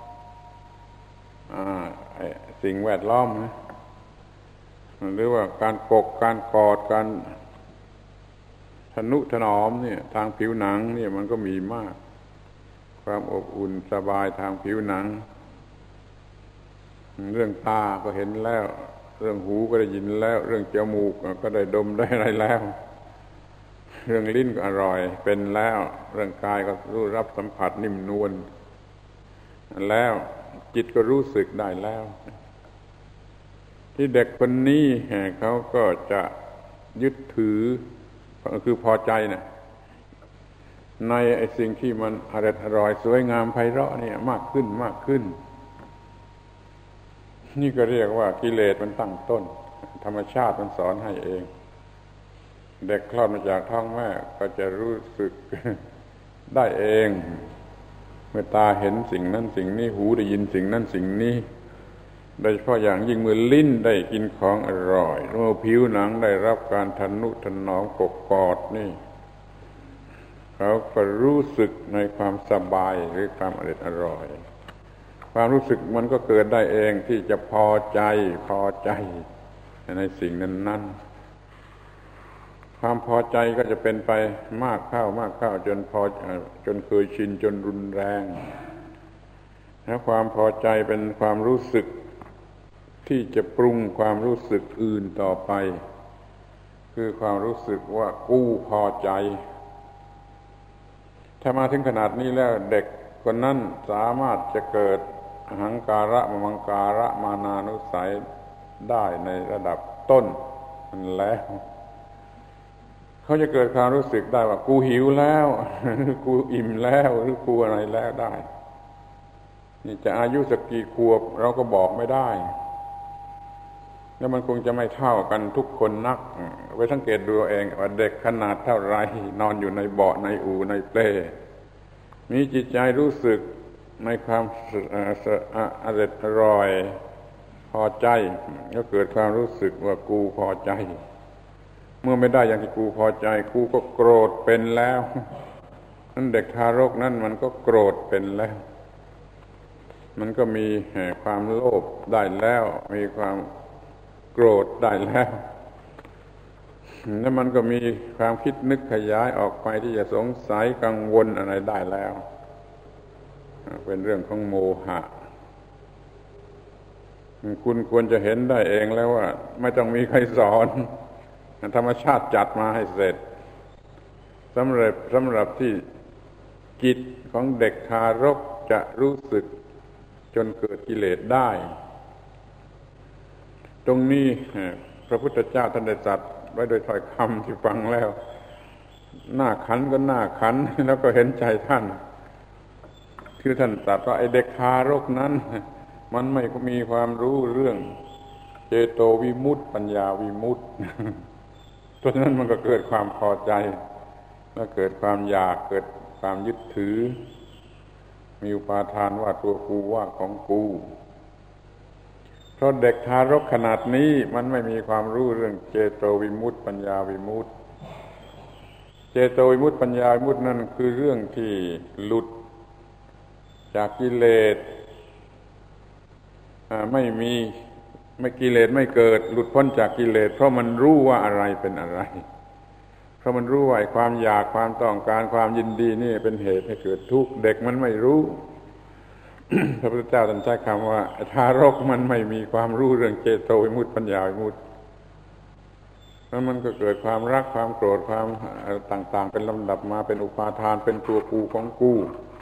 สิ่งแวดล้อมนะหรือว่าการปกการกอดการทนุถนอมเนี่ยทางผิวหนังเนี่ยมันก็มีมากความอบอุ่นสบายทางผิวหนังเรื่องตาก็เห็นแล้วเรื่องหูก็ได้ยินแล้วเรื่องจมูกก็ได้ดมได้อะไรแล้วเรื่องลิ้นก็อร่อยเป็นแล้วเรื่องกายก็รู้รับสัมผัสนิ่มนวลแล้วจิตก็รู้สึกได้แล้วที่เด็กคนนี้เขาก็จะยึดถือคือพอใจนะในไอ้สิ่งที่มันอร่อยสวยงามไพเราะเนี่ยมากขึ้นนี่ก็เรียกว่ากิเลสมันตั้งต้นธรรมชาติมันสอนให้เองเด็กคลอดมาจากท้องแม่ก็จะรู้สึกได้เองเมื่อตาเห็นสิ่งนั้นสิ่งนี้หูได้ยินสิ่งนั้นสิ่งนี้โดยเฉพาะอย่างยิ่งเมื่อลิ้นได้กินของอร่อยเมื่อผิวหนังได้รับการทนุถนอมปกกอดนี่เขาก็รู้สึกในความสบายหรือความอร่อยความรู้สึกมันก็เกิดได้เองที่จะพอใจในสิ่งนั้นความพอใจก็จะเป็นไปมากเข้าจนเคยชินจนรุนแรงแล้วความพอใจเป็นความรู้สึกที่จะปรุงความรู้สึกอื่นต่อไปคือความรู้สึกว่ากูพอใจถ้ามาถึงขนาดนี้แล้วเด็กคนนั้นสามารถจะเกิดอหังการะมังการะมานานุสัยได้ในระดับต้นแล้วเขาจะเกิดความรู้สึกได้ว่ากูหิวแล้วหรือกูอิ่มแล้วหรือกูอะไรแล้วได้นี่จะอายุสักกี่ขวบเราก็บอกไม่ได้แล้วมันคงจะไม่เท่ากันทุกคนนักไปสังเกตดูเองว่าเด็กขนาดเท่าไรนอนอยู่ในเบาะในอู่ในเปลมีจิตใจรู้สึกในความอร่อยพอใจก็เกิดความรู้สึกว่ากูพอใจเมื่อไม่ได้อย่างที่กูพอใจกูก็โกรธเป็นแล้วนั่นเด็กทารกนั่นมันก็โกรธเป็นแล้วมันก็มีความโลภได้แล้วมีความโกรธได้แล้วแล้วมันก็มีความคิดนึกขยายออกไปที่จะสงสัยกังวลอะไรได้แล้วเป็นเรื่องของโมหะคุณควรจะเห็นได้เองแล้วว่าไม่ต้องมีใครสอนธรรมชาติจัดมาให้เสร็จสำหรับที่จิตของเด็กทารกจะรู้สึกจนเกิดกิเลสได้ตรงนี้พระพุทธเจ้าท่านได้ตรัสไว้โดยถ้อยคำที่ฟังแล้วหน้าขันก็หน้าขันแล้วก็เห็นใจท่านคือท่านตรัสว่าไอ้เด็กทารกนั้นมันไม่มีความรู้เรื่องเจโตวิมุตติปัญญาวิมุตติเพราะฉะนั้นมันก็เกิดความพอใจแล้วเกิดความอยากเกิดความยึดถือมีอุปาทานว่าตัวกูว่าของกูเพราะเด็กทารกขนาดนี้มันไม่มีความรู้เรื่องเจโตวิมุตติปัญญาวิมุตติเจโตวิมุตติปัญญาวิมุตตินั่นคือเรื่องที่หลุดจากกิเลสไม่กิเลสไม่เกิดหลุดพ้นจากกิเลสเพราะมันรู้ว่าอะไรเป็นอะไรเพราะมันรู้ว่าความอยากความต้องการความยินดีนี่เป็นเหตุให้เกิดทุกข์เด็กมันไม่รู้ พระพุทธเจ้าท่านใช้คำว่าทารกมันไม่มีความรู้เรื่องเจโตวิมุตติปัญญาวิมุตติแล้วมันก็เกิดความรักความโกรธความต่างๆเป็นลำดับมาเป็นอุปาทานเป็นตัวกูของกู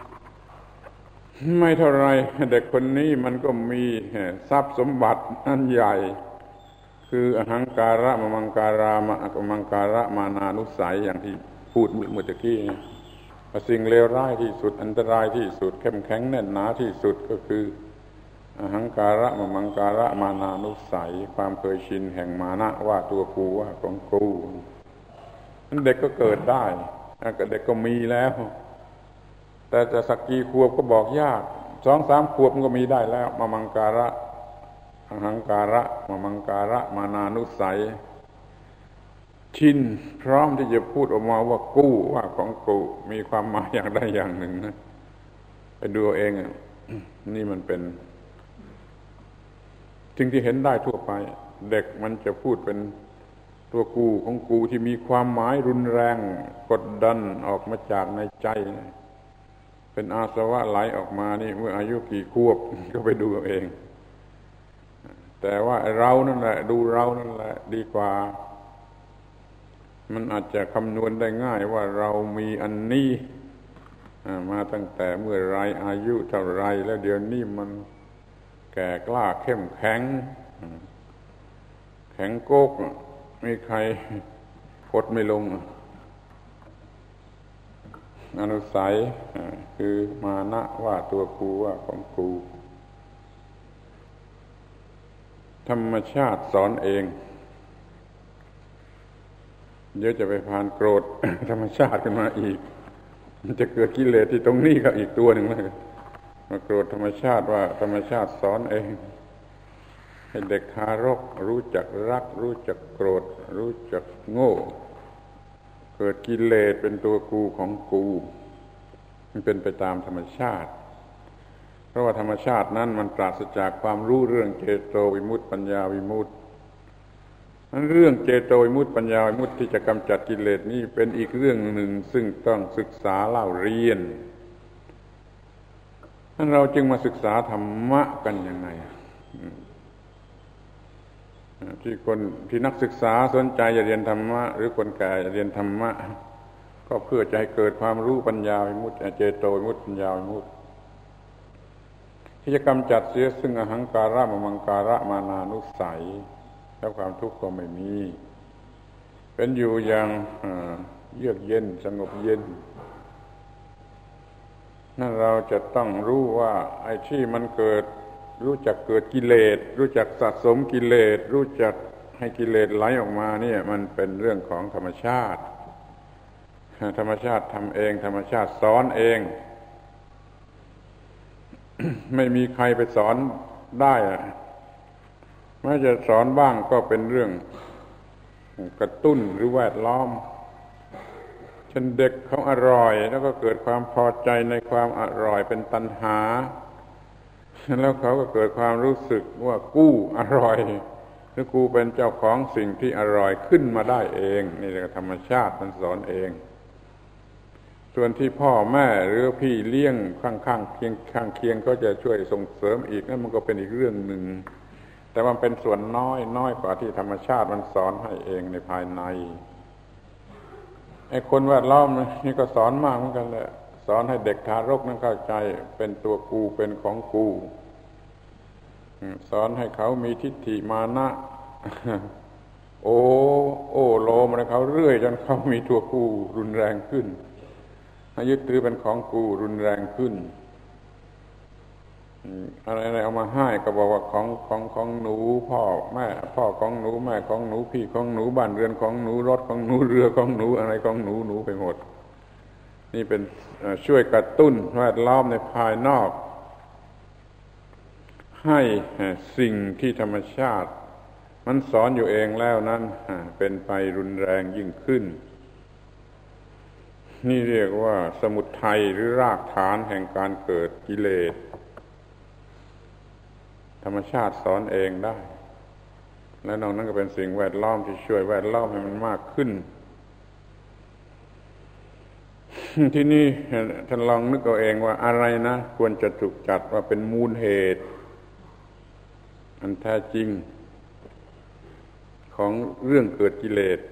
ไม่เท่าไรเด็กคนนี้มันก็มีทรัพย์สมบัติอันใหญ่คืออหังการะมมังการามะกมังการะมานานุสัยอย่างที่พูดเมื่อกี้สิ่งเลวร้ายที่สุดอันตรายที่สุดเข้มแข็งแน่นหนาที่สุดก็คืออหังการะมมังการะมานานุสัยความเคยชินแห่งมานะว่าตัวกูว่าของกูนั้นเด็กก็เกิดได้เด็กก็มีแล้วแต่จะสักกี่ขวบก็บอกยาก 2-3 ขวบมันก็มีได้แล้วมมังการะอหังการะมมังการะมานานุสัยชินพร้อมที่จะพูดออกมาว่ากู้ว่าของกูมีความหมายอย่างใดอย่างหนึ่งนะไปดูเองนี่มันเป็นสิ่งที่เห็นได้ทั่วไปเด็กมันจะพูดเป็นตัวกูของกูที่มีความหมายรุนแรงกดดันออกมาจากในใจเป็นอาสวะไหลออกมานี่เมื่ออายุกี่ขวบก็ไปดูเองแต่ว่าเรานั่นแหละดูเรานั่นแหละดีกว่ามันอาจจะคำนวณได้ง่ายว่าเรามีอันนี้มาตั้งแต่เมื่อไรอายุเท่าไรแล้วเดี๋ยวนี้มันแก่กล้าเข้มแข็งแข็งโกกมีใครกดไม่ลงอนุสัยคือมานะว่าตัวกูว่าของกูธรรมชาติสอนเองเดี๋ยวจะไปผ่านโกรธ ธรรมชาติขึ้นมาอีกมันจะเกิดกิเลสที่ตรงนี้ก็อีกตัวหนึ่งเลยมาโกรธธรรมชาติว่าธรรมชาติสอนเองให้เด็กทารกรู้จักรักรู้จักโกรธรู้จักโง่เกิดกิเลสเป็นตัวกูของกูมันเป็นไปตามธรรมชาติเพราะว่าธรรมชาตินั้นมันปราศจากความรู้เรื่องเจโตวิมุตติปัญญาวิมุตตินั้นเรื่องเจโตวิมุตติปัญญาวิมุตติที่จะกำจัดกิเลสนี้เป็นอีกเรื่องหนึ่งซึ่งต้องศึกษาเล่าเรียนนั้นเราจึงมาศึกษาธรรมะกันยังไงที่นักศึกษาสนใจจะเรียนธรรมะหรือคนแก่จะเรียนธรรมะก็เพื่อจะให้เกิดความรู้ปัญญาวิมุตติเจโตวิมุตติปัญญาวิมุตติที่จะกำจัดเสียซึ่งอหังการะมมังการะมานานุสัยแล้วความทุกข์ก็ไม่มีเป็นอยู่อย่างเยือกเย็นสงบเย็นนั่นเราจะต้องรู้ว่าไอ้ที่มันเกิดรู้จักเกิดกิเลสรู้จักสะสมกิเลสรู้จักให้กิเลสไหลออกมาเนี่ยมันเป็นเรื่องของธรรมชาติธรรมชาติทำเองธรรมชาติสอนเอง ไม่มีใครไปสอนได้แม้จะสอนบ้างก็เป็นเรื่องกระตุ้นหรือแวดล้อมเช่นเด็กเขาอร่อยแล้วก็เกิดความพอใจในความอร่อยเป็นตัณหาแล้วเขาก็เกิดความรู้สึกว่ากู้อร่อยหรือกูเป็นเจ้าของสิ่งที่อร่อยขึ้นมาได้เองนี่แหละธรรมชาติมันสอนเองส่วนที่พ่อแม่หรือพี่เลี้ยงข้างๆเคียงก็จะช่วยส่งเสริมอีกนั่นมันก็เป็นอีกเรื่องหนึ่งแต่มันเป็นส่วนน้อยกว่าที่ธรรมชาติมันสอนให้เองในภายในไอ้คนแวดล้อมนี่ก็สอนมากเหมือนกันแหละสอนให้เด็กทารกนั้นเข้าใจเป็นตัวกูเป็นของกูสอนให้เขามีทิฏฐิมานะโโลมอะไรเขาเรื่อยจนเขามีตัวกูรุนแรงขึ้นยึดถือเป็นของกูรุนแรงขึ้นอะไรเอามาให้ก็บอกว่าของหนูพ่อแม่พ่อของหนูแม่ของหนูพี่ของหนูบ้านเรือนของหนูรถของหนูเรือของหนูอะไรของหนูไปหมดนี่เป็นช่วยกระตุ้นแวดล้อมในภายนอกให้สิ่งที่ธรรมชาติมันสอนอยู่เองแล้วนั้นเป็นไปรุนแรงยิ่งขึ้นนี่เรียกว่าสมุทัยหรือรากฐานแห่งการเกิดกิเลสธรรมชาติสอนเองได้และนอกนั้นก็เป็นสิ่งแวดล้อมที่ช่วยแวดล้อมให้มันมากขึ้นที่นี่ท่านลองนึกเอาเองว่าอะไรนะควรจะถูกจัดว่าเป็นมูลเหตุอันแท้จริงของเรื่องเกิดกิเลส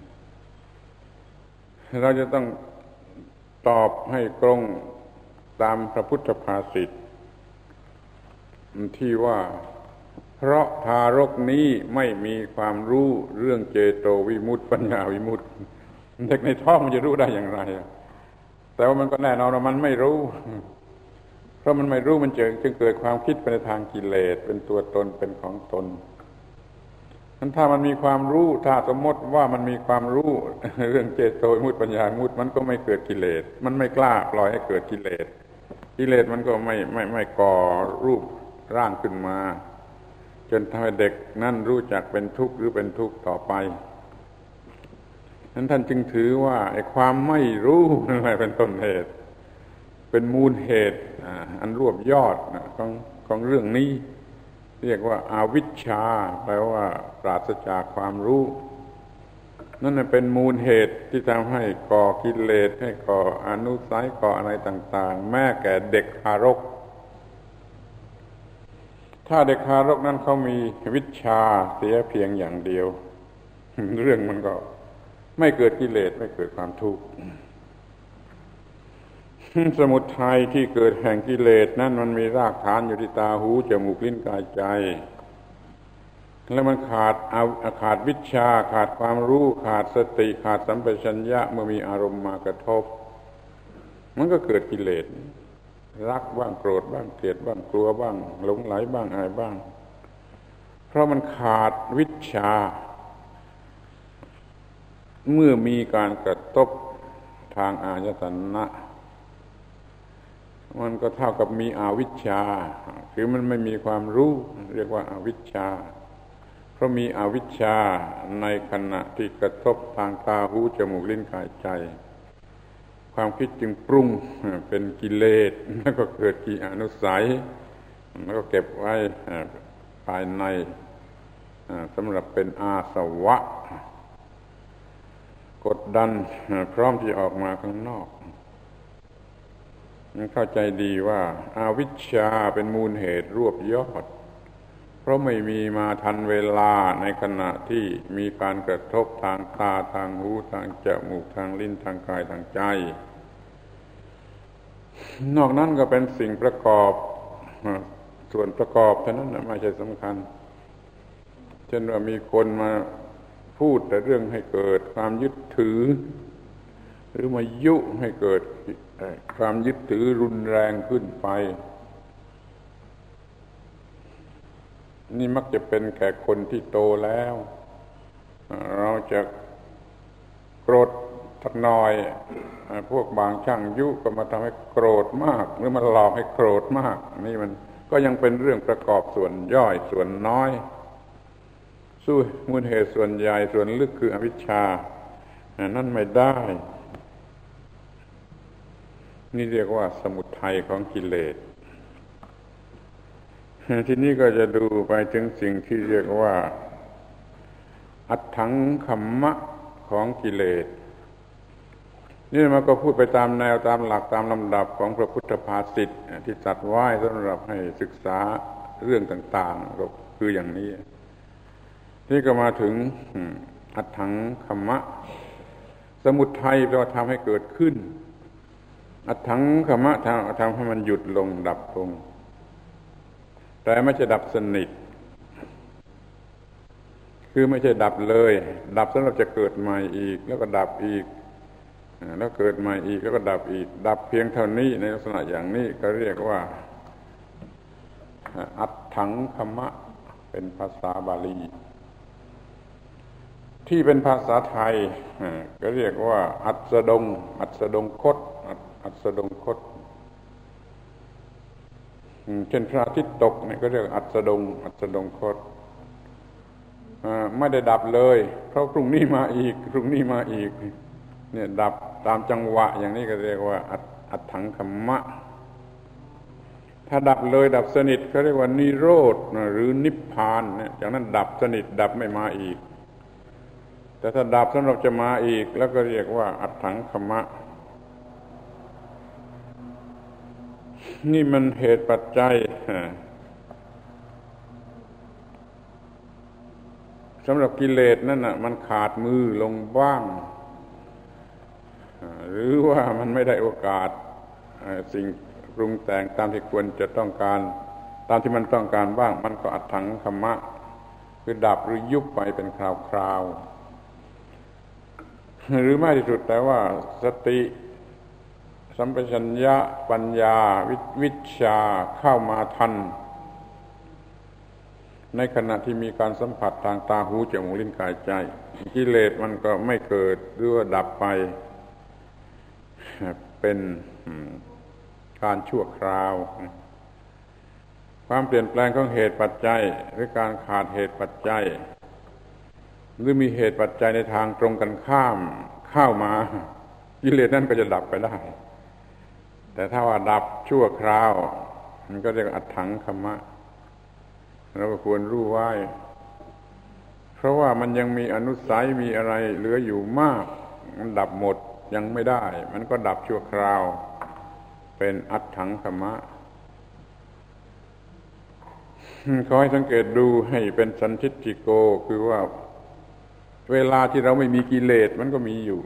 เราจะต้องตอบให้ตรงตามพระพุทธภาษิตที่ว่าเพราะทารกนี้ไม่มีความรู้เรื่องเจโตวิมุตติปัญญาวิมุตติเด็กในท้องมันจะรู้ได้อย่างไรแต่ว่ามันก็แน่นอนว่ามันไม่รู้เพราะมันไม่รู้มันจึงเกิดความคิดไปในทางกิเลสเป็นตัวตนเป็นของตนนั้นถ้ามันมีความรู้ถ้าสมมติว่ามันมีความรู้เรื่องเจโตวิมุตติปัญญาวิมุตติมันก็ไม่เกิดกิเลสมันไม่กล้าปล่อยให้เกิดกิเลสมันก็ไม่ก่อรูปร่างขึ้นมาจนทำให้เด็กนั่นรู้จักเป็นทุกข์หรือเป็นทุกข์ต่อไปนั้นท่านจึงถือว่าไอ้ความไม่รู้นั่นแหละเป็นต้นเหตุเป็นมูลเหตุอันรวบยอดของเรื่องนี้เรียกว่าอาวิชชาแปลว่าปราศจากความรู้นั่นเป็นมูลเหตุที่ทำให้ก่อกิเลสให้ก่ออนุสัยก่ออะไรต่างๆแม้แก่เด็กทารกถ้าเด็กทารกนั้นเขามีวิชชาเสียเพียงอย่างเดียวเรื่องมันก็ไม่เกิดกิเลสไม่เกิดความทุกข์สมุทัยที่เกิดแห่งกิเลสนั้นมันมีรากฐานอยู่ที่ตาหูจมูกลิ้นกายใจแล้วมันขาดวิชชาขาดความรู้ขาดสติขาดสัมปชัญญะเมื่อมีอารมณ์มากระทบมันก็เกิดกิเลสรักบ้างโกรธบ้างเกลียดบ้างกลัวบ้างหลงไหลบ้างอะไรบ้างเพราะมันขาดวิชชาเมื่อมีการกระทบทางอายตนะมันก็เท่ากับมีอวิชชาคือมันไม่มีความรู้เรียกว่าอวิชชาเพราะมีอวิชชาในขณะที่กระทบทางตาหูจมูกลิ้นกายใจความคิดจึงปรุงเป็นกิเลสแล้วก็เกิดกิอนุสัยแล้วก็เก็บไว้ภายในสำหรับเป็นอาสวะกดดันพร้อมที่ออกมาข้างนอกเข้าใจดีว่าอาวิชชาเป็นมูลเหตุรวบยอดเพราะไม่มีมาทันเวลาในขณะที่มีการกระทบทางตาทางหูทางจมูกทางลิ้นทางกายทางใจนอกนั้นก็เป็นสิ่งประกอบส่วนประกอบเท่านั้นไม่ใช่สำคัญเช่นว่ามีคนมาพูดแต่เรื่องให้เกิดความยึดถือหรือมายุให้เกิดความยึดถือรุนแรงขึ้นไปนี่มักจะเป็นแก่คนที่โตแล้วเราจะโกรธสักหน่อยพวกบางช่างยุก็มาทำให้โกรธมากหรือมาหลอกให้โกรธมากนี่มันก็ยังเป็นเรื่องประกอบส่วนย่อยส่วนน้อยสู้มูลเหตุส่วนใหญ่ส่วนลึกคืออวิชชานั่นไม่ได้นี่เรียกว่าสมุทัยของกิเลสทีนี้ก็จะดูไปถึงสิ่งที่เรียกว่าอัตถังคัมมะของกิเลสนี่มันก็พูดไปตามแนวตามหลักตามลำดับของพระพุทธภาษิตที่จัดไว้สำหรับให้ศึกษาเรื่องต่างๆก็คืออย่างนี้นี่ก็มาถึงอัตถังคัมมะสมุทัยเราทำให้เกิดขึ้นอัตถังคัมมะทำให้มันหยุดลงดับลงแต่ไม่จะดับสนิทคคือไม่ใช่ดับเลยดับสำหรับจะเกิดใหม่อีกแล้วก็ดับอีกแล้วเกิดใหม่อีกแล้วก็ดับอีกดับเพียงเท่านี้ในลักษณะอย่างนี้ก็เรียกว่าอัตถังคมะเป็นภาษาบาลีที่เป็นภาษาไทยก็เรียกว่าอัสดงคตอัสดงคตเช่นพระอาทิตย์ตกเนี่ยก็เรียกอัสดงคตไม่ได้ดับเลยเพราะพรุ่งนี้มาอีกเนี่ยดับตามจังหวะอย่างนี้ก็เรียกว่าอัตถังคมะถ้าดับเลยดับสนิทเขาเรียกว่านิโรธหรือนิพพานเนี่ยจากนั้นดับสนิทดับไม่มาอีกแต่ถ้าดับสำหรับจะมาอีกแล้วก็เรียกว่าอัตถังคมะนี่มันเหตุปัจจัยสำหรับกิเลสนั่นน่ะมันขาดมือลงบ้างหรือว่ามันไม่ได้โอกาสสิ่งปรุงแต่งตามที่ควรจะต้องการตามที่มันต้องการบ้างมันก็อัตถังคมะคือดับหรือยุบไปเป็นคราวๆหรือไม่ที่สุดแต่ว่าสติสัมปชัญญะปัญญาวิชาเข้ามาทันในขณะที่มีการสัมผัสทางตาหูจมูกลิ้นกายใจกิเลสมันก็ไม่เกิดหรือว่าดับไปเป็นการชั่วคราวความเปลี่ยนแปลงของเหตุปัจจัยหรือการขาดเหตุปัจจัยหรือมีเหตุปัจจัยในทางตรงกันข้ามเข้ามากิเลสนั้นก็จะดับไปได้แต่ถ้าว่าดับชั่วคราวมันก็เรียกอัตถังคมะเราก็ควรรู้ไว้เพราะว่ามันยังมีอนุสัยมีอะไรเหลืออยู่มากมันดับหมดยังไม่ได้มันก็ดับชั่วคราวเป็นอัตถังคมะขอให้สังเกตดูให้เป็นสันทิฏฐิโกคือว่าเวลาที่เราไม่มีกิเลสมันก็มีอยู่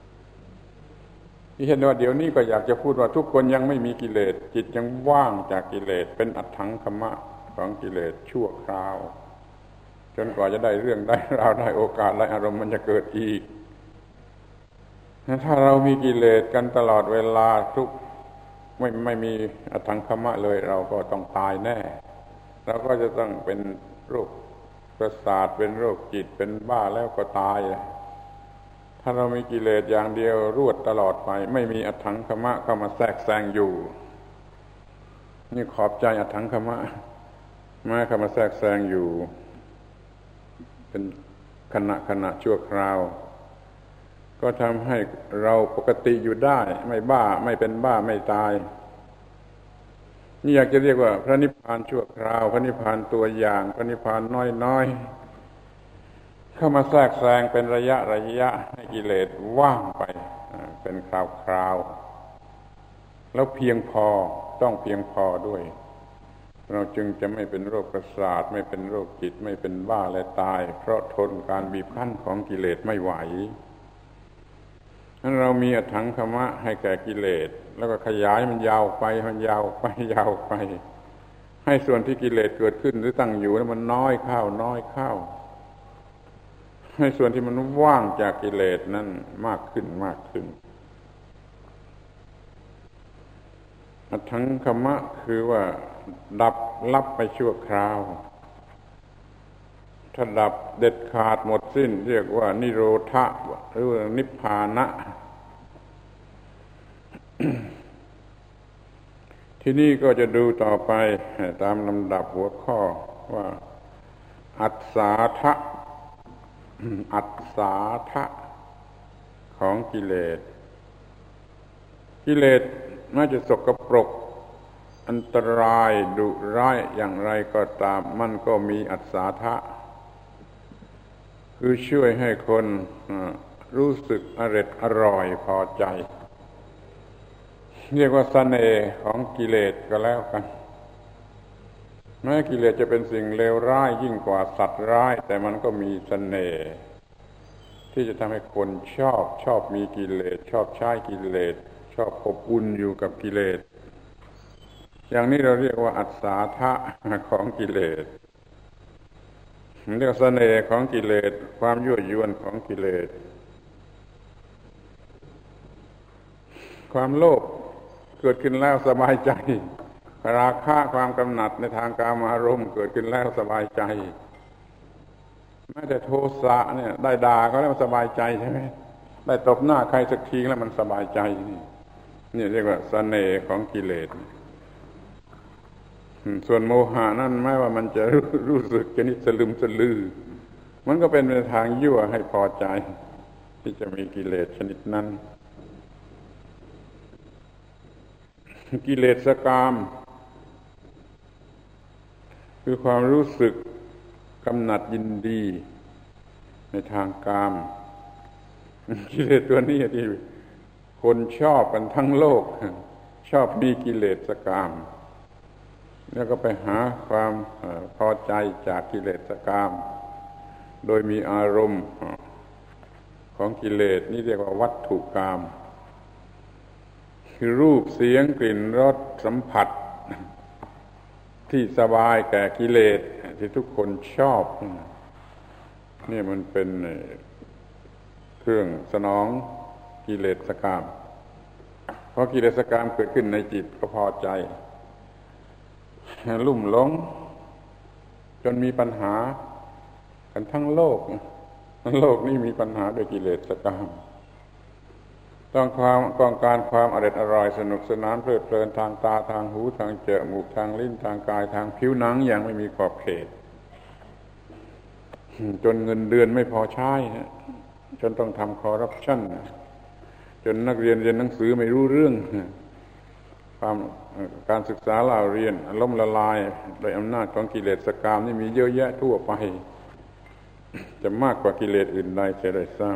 ที่เห็นว่าเดี๋ยวนี้ก็อยากจะพูดว่าทุกคนยังไม่มีกิเลสจิตยังว่างจากกิเลสเป็นอัตถังคมะของกิเลสชั่วคราวจนกว่าจะได้เรื่องได้ราวได้โอกาสได้อารมณ์มันจะเกิดอีกถ้าเรามีกิเลสกันตลอดเวลาทุกไม่มีอัตถังคมะเลยเราก็ต้องตายแน่เราก็จะต้องเป็นโรคประสาทเป็นโรคจิตเป็นบ้าแล้วก็ตายถ้าเรามีกิเลสอย่างเดียวรวดตลอดไปไม่มีอัตถังคมะเข้ามาแทรกแซงอยู่นี่ขอบใจอัตถังคมะมาเข้ามาแทรกแซงอยู่เป็นขณะชั่วคราวก็ทำให้เราปกติอยู่ได้ไม่บ้าไม่เป็นบ้าไม่ตายนี่อยากจะเรียกว่าพระนิพพานชั่วคราวพระนิพพานตัวอย่างพระนิพพานน้อยๆเข้ามาแทรกแซงเป็นระยะให้กิเลสว่างไปเป็นคราวแล้วเพียงพอต้องเพียงพอด้วยเราจึงจะไม่เป็นโรคประสาทไม่เป็นโรคจิตไม่เป็นบ้าและตายเพราะทนการบีบคั้นของกิเลสไม่ไหวนั้นเรามีอัตถังคมะให้แก่กิเลสแล้วก็ขยายมันยาวไปให้ส่วนที่กิเลสเกิดขึ้นหรือตั้งอยู่นั้นมันน้อยเข้าให้ส่วนที่มันว่างจากกิเลสนั้นมากขึ้นอัตถังคมะคือว่าดับลับไปชั่วคราวถ้าดับเด็ดขาดหมดสิ้นเรียกว่านิโรธะหรือนิพพานะ ที่นี่ก็จะดูต่อไปตามลำดับหัวข้อว่าอัศสาทะของกิเลสน่าจะสกปรกอันตรายดุร้ายอย่างไรก็ตามมันก็มีอัศสาทะคือช่วยให้คนรู้สึกอร่อยพอใจเรียกว่าเสน่ห์ของกิเลสก็แล้วกันแม้กิเลสจะเป็นสิ่งเลวร้ายยิ่งกว่าสัตว์ร้ายแต่มันก็มีเสน่ห์ที่จะทำให้คนชอบมีกิเลสชอบใช้กิเลสชอบอบอุ่นอยู่กับกิเลสอย่างนี้เราเรียกว่าอัศสาทะของกิเลสเรียกเสน่ห์ของกิเลสความยั่วยวนของกิเลสความโลภเกิดขึ้นแล้วสบายใจราคะความกำหนัดในทางกามารมณ์เกิดขึ้นแล้วสบายใจแม้แต่โทสะเนี่ยได้ด่าก็แล้วสบายใจใช่ไหมได้ตบหน้าใครสักทีแล้วมันสบายใจนี่เรียกว่าเสน่ห์ของกิเลสส่วนโมหะนั่นแม้ว่ามันจะรู้สึกชนิดสลึมสลือมันก็เป็นในทางยั่วให้พอใจที่จะมีกิเลสชนิดนั้นกิเลสกามคือความรู้สึกกำหนัดยินดีในทางกามกิเลสตัวนี้ที่คนชอบกันทั้งโลกชอบมีกิเลสกามแล้วก็ไปหาความพอใจจากกิเลสกามโดยมีอารมณ์ของกิเลสนี่เรียกว่าวัตถุกามคือรูปเสียงกลิ่นรสสัมผัสที่สบายแก่กิเลสที่ทุกคนชอบนี่มันเป็นเครื่องสนองกิเลสกามเพราะกิเลสกามเกิดขึ้นในจิตก็พอใจลุ่มหลงจนมีปัญหากันทั้งโลกนี้มีปัญหาด้วยกิเลสกามต้องการความอร่อยสนุกสนานเพลิดเพลินทางตาทางหูทางจมูกทางลิ้นทางกายทางผิวหนังอย่างไม่มีขอบเขตจนเงินเดือนไม่พอใช้จนต้องทำคอร์รัปชันจนนักเรียนหนังสือไม่รู้เรื่องการศึกษาเล่าเรียนล้มละลายโดยอำนาจของกิเลสกามนี่มีเยอะแยะทั่วไปจะมากกว่ากิเลสอื่นใดเสียด้วยซ้ำ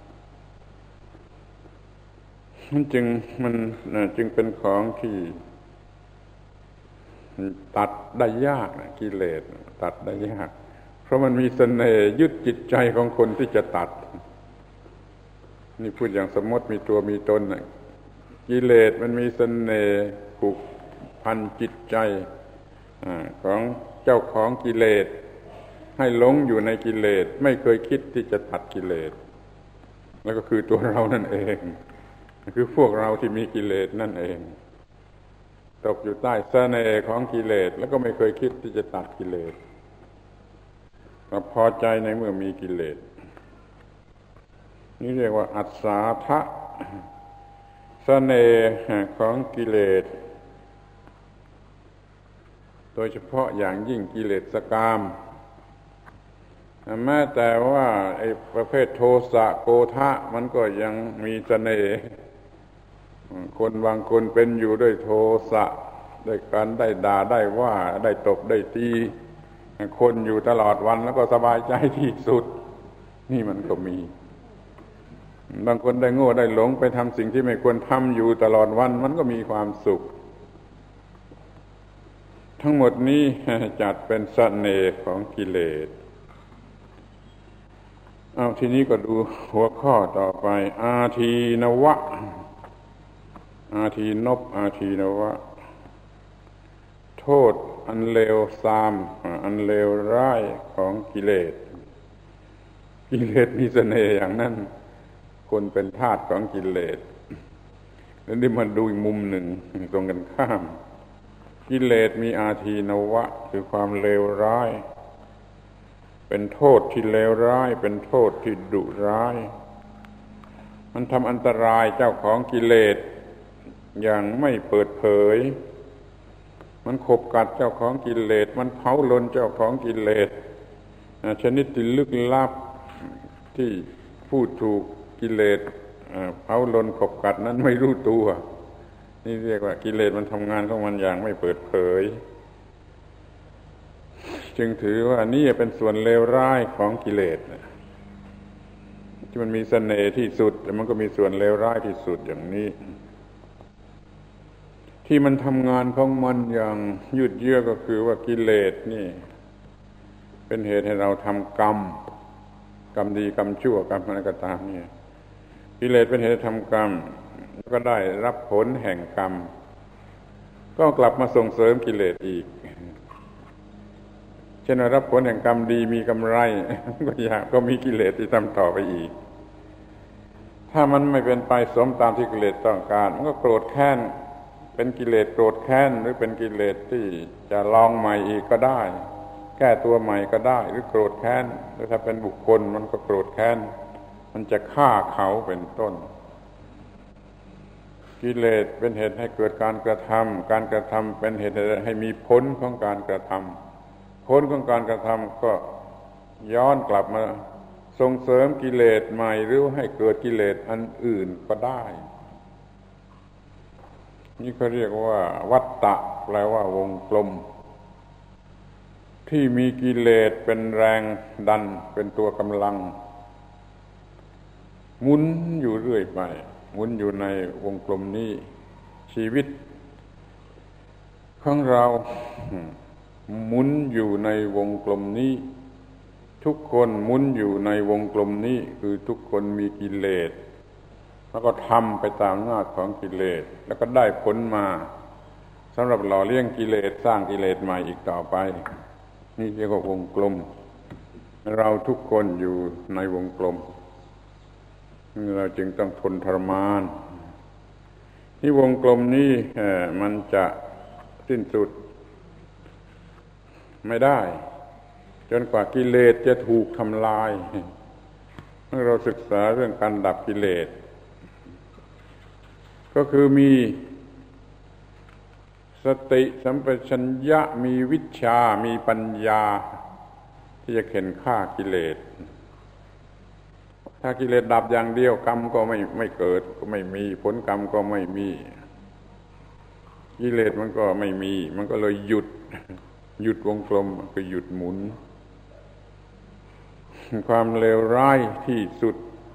มันจึงเป็นของที่ตัดได้ยากกิเลสตัดได้ยากเพราะมันมีเสน่ห์ยึดจิตใจของคนที่จะตัดนี่พูดอย่างสมมติมีตัวมีตนกิเลสมันมีเสน่ห์ผูกพันจิตใจของเจ้าของกิเลสให้หลงอยู่ในกิเลสไม่เคยคิดที่จะตัดกิเลสแล้วก็คือตัวเรานั่นเองคือพวกเราที่มีกิเลสนั่นเองตกอยู่ใต้เสน่ห์ของกิเลสแล้วก็ไม่เคยคิดที่จะตัดกิเลสก็พอใจในเมื่อมีกิเลสนี่เรียกว่าอัศาทะเสน่ห์ของกิเลสโดยเฉพาะอย่างยิ่งกิเลสกามแม้แต่ว่าไอ้ประเภทโทสะโกฏะมันก็ยังมีเสน่ห์คนบางคนเป็นอยู่ด้วยโทสะด้วยการได้ด่าได้ว่าได้ตบได้ตีคนอยู่ตลอดวันแล้วก็สบายใจที่สุดนี่มันก็มีบางคนได้โง่ได้หลงไปทำสิ่งที่ไม่ควรทำอยู่ตลอดวันมันก็มีความสุขทั้งหมดนี้จัดเป็นเสน่ห์ของกิเลสทีนี้ก็ดูหัวข้อต่อไปอาทีนวะอาทีนบอาทีนวะโทษอันเลวทรามอันเลวร้ายของกิเลสกิเลสมีเสน่ห์อย่างนั้นคนเป็นทาสของกิเลสแล้วนี่มาดูอีกมุมหนึ่งตรงกันข้ามกิเลสมีอาทีนวะคือความเลวร้ายเป็นโทษที่เลวร้ายเป็นโทษที่ดุร้ายมันทำอันตรายเจ้าของกิเลสอย่างไม่เปิดเผยมันขบกัดเจ้าของกิเลสมันเผาลนเจ้าของกิเลสชนิดที่ลึกลับที่ผู้ถูกกิเลสเผาลนขบกัดนั้นไม่รู้ตัวนี่เรียกว่ากิเลสมันทำงานของมันอย่างไม่เปิดเผยจึงถือว่านี่เป็นส่วนเลวร้ายของกิเลสที่มันมีเสน่ห์ที่สุดแต่มันก็มีส่วนเลวร้ายที่สุดอย่างนี้ที่มันทำงานของมันอย่างยืดเยื้อก็คือว่ากิเลสนี่เป็นเหตุให้เราทำกรรมดีกรรมชั่วกรรมอะไรก็ตามนี่กิเลสเป็นเหตุทำกรรมแล้วก็ได้รับผลแห่งกรรมก็กลับมาส่งเสริมกิเลสอีกช่นว่ารับผลแห่งกรรมดีมีกำไร ก็มีกิเลสที่ทำต่อไปอีกถ้ามันไม่เป็นไปสมตามที่กิเลสต้องการมันก็โกรธแค้นเป็นกิเลสโกรธแค้นหรือเป็นกิเลสที่จะลองใหม่อีกก็ได้แก้ตัวใหม่ก็ได้หรือโกรธแค้นหรือถ้าเป็นบุคคลมันก็โกรธแค้นมันจะฆ่าเขาเป็นต้นกิเลสเป็นเหตุให้เกิดการกระทำการกระทำเป็นเหตุให้มีผลของการกระทำผลของการกระทำก็ย้อนกลับมาส่งเสริมกิเลสใหม่หรือให้เกิดกิเลสอันอื่นก็ได้นี่เขาเรียกว่าวัฏฏะแปลว่าวงกลมที่มีกิเลสเป็นแรงดันเป็นตัวกำลังหมุนอยู่เรื่อยไปหมุนอยู่ในวงกลมนี้ชีวิตของเราหมุนอยู่ในวงกลมนี้ทุกคนหมุนอยู่ในวงกลมนี้คือทุกคนมีกิเลสแล้วก็ทำไปตามอำนาจของกิเลสแล้วก็ได้ผลมาสำหรับหล่อเลี้ยงกิเลสสร้างกิเลสใหม่อีกต่อไปนี่เรียกว่าวงกลมเราทุกคนอยู่ในวงกลมเราจึงต้องทนทรมานที่วงกลมนี้มันจะสิ้นสุดไม่ได้จนกว่ากิเลสจะถูกทำลายเมื่อเราศึกษาเรื่องการดับกิเลสก็คือมีสติสัมปชัญญะมีวิชชามีปัญญาที่จะเข็นฆ่ากิเลสถ้ากิเลสดับอย่างเดียวกรรมก็ไม่เกิดก็ไม่มีผลกรรมก็ไม่มีกิเลสมันก็ไม่มีมันก็เลยหยุดวงกลมคือหยุดหมุนความเลวร้ายที่สุด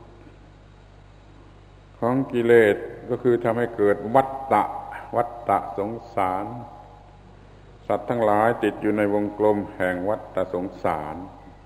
ของกิเลสก็คือทำให้เกิดวัฏฏะสงสารสัตว์ทั้งหลายติดอยู่ในวงกลมแห่งวัฏฏะสงสาร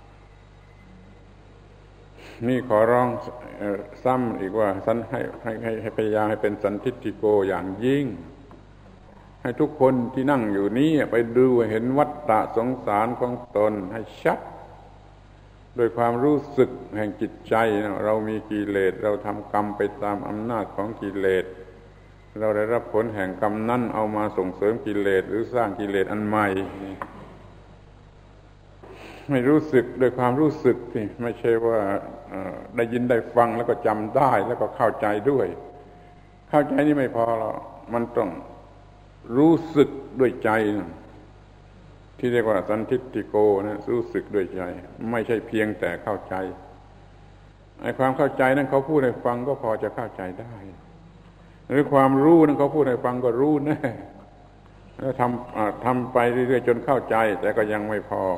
นี่ขอร้องซ้ำอีกว่าให้พยายามให้เป็นสันทิฏฐิโกอย่างยิ่งให้ทุกคนที่นั่งอยู่นี้ไปดูเห็นวัฏฏะสงสารของตนให้ชัดโดยความรู้สึกแห่งจิตใจเรามีกิเลสเราทำกรรมไปตามอำนาจของกิเลสเราได้รับผลแห่งกรรมนั้นเอามาส่งเสริมกิเลสหรือสร้างกิเลสอันใหม่ไม่รู้สึกโดยความรู้สึกที่ไม่ใช่ว่าได้ยินได้ฟังแล้วก็จำได้แล้วก็เข้าใจด้วยเข้าใจนี่ไม่พอหรอกมันต้องรู้สึกด้วยใจที่เรียกว่าสันทิฏฐิโกนะรู้สึกด้วยใจไม่ใช่เพียงแต่เข้าใจไอ้ความเข้าใจนั้นเขาพูดให้ฟังก็พอจะเข้าใจได้หรือความรู้นั้นเขาพูดให้ฟังก็รู้แน่แล้วทำไปเรื่อยๆจนเข้าใจแต่ก็ยังไม่พอ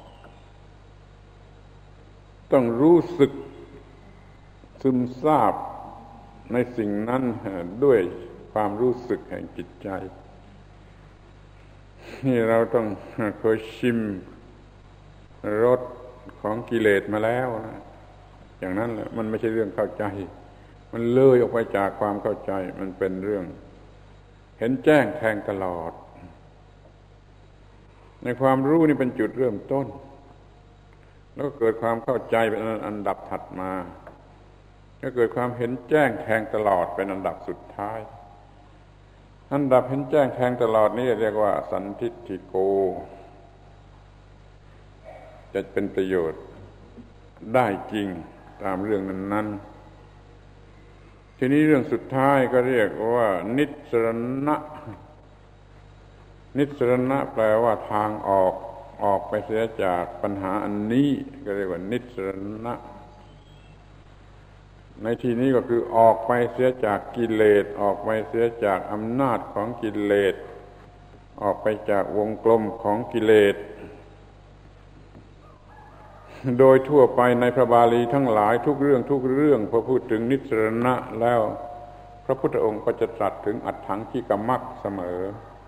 ต้องรู้สึกซึมซาบในสิ่งนั้นด้วยความรู้สึกแห่งจิตใจนี่เราต้องเคยชิมรสของกิเลสมาแล้วนะอย่างนั้นแหละมันไม่ใช่เรื่องเข้าใจมันเลยออกไปจากความเข้าใจมันเป็นเรื่องเห็นแจ้งแทงตลอดในความรู้นี่เป็นจุดเริ่มต้นแล้วก็เกิดความเข้าใจเป็นอันดับถัดมาก็เกิดความเห็นแจ้งแทงตลอดเป็นอันดับสุดท้ายอันดับเห็นแจ้งแทงตลอดนี่เรียกว่าสันทิฏฐิโกจะเป็นประโยชน์ได้จริงตามเรื่องนั้นๆทีนี้เรื่องสุดท้ายก็เรียกว่านิสรณะนิสรณะแปลว่าทางออกไปเสียจากปัญหาอันนี้ก็เรียกว่านิสรณะในที่นี้ก็คือออกไปเสียจากกิเลสออกไปเสียจากอำนาจของกิเลสออกไปจากวงกลมของกิเลสโดยทั่วไปในพระบาลีทั้งหลายทุกเรื่องพอพูดถึงนิสรณะแล้วพระพุทธองค์ก็จะตรัสถึงอัฏฐังคิกมัคเสมอ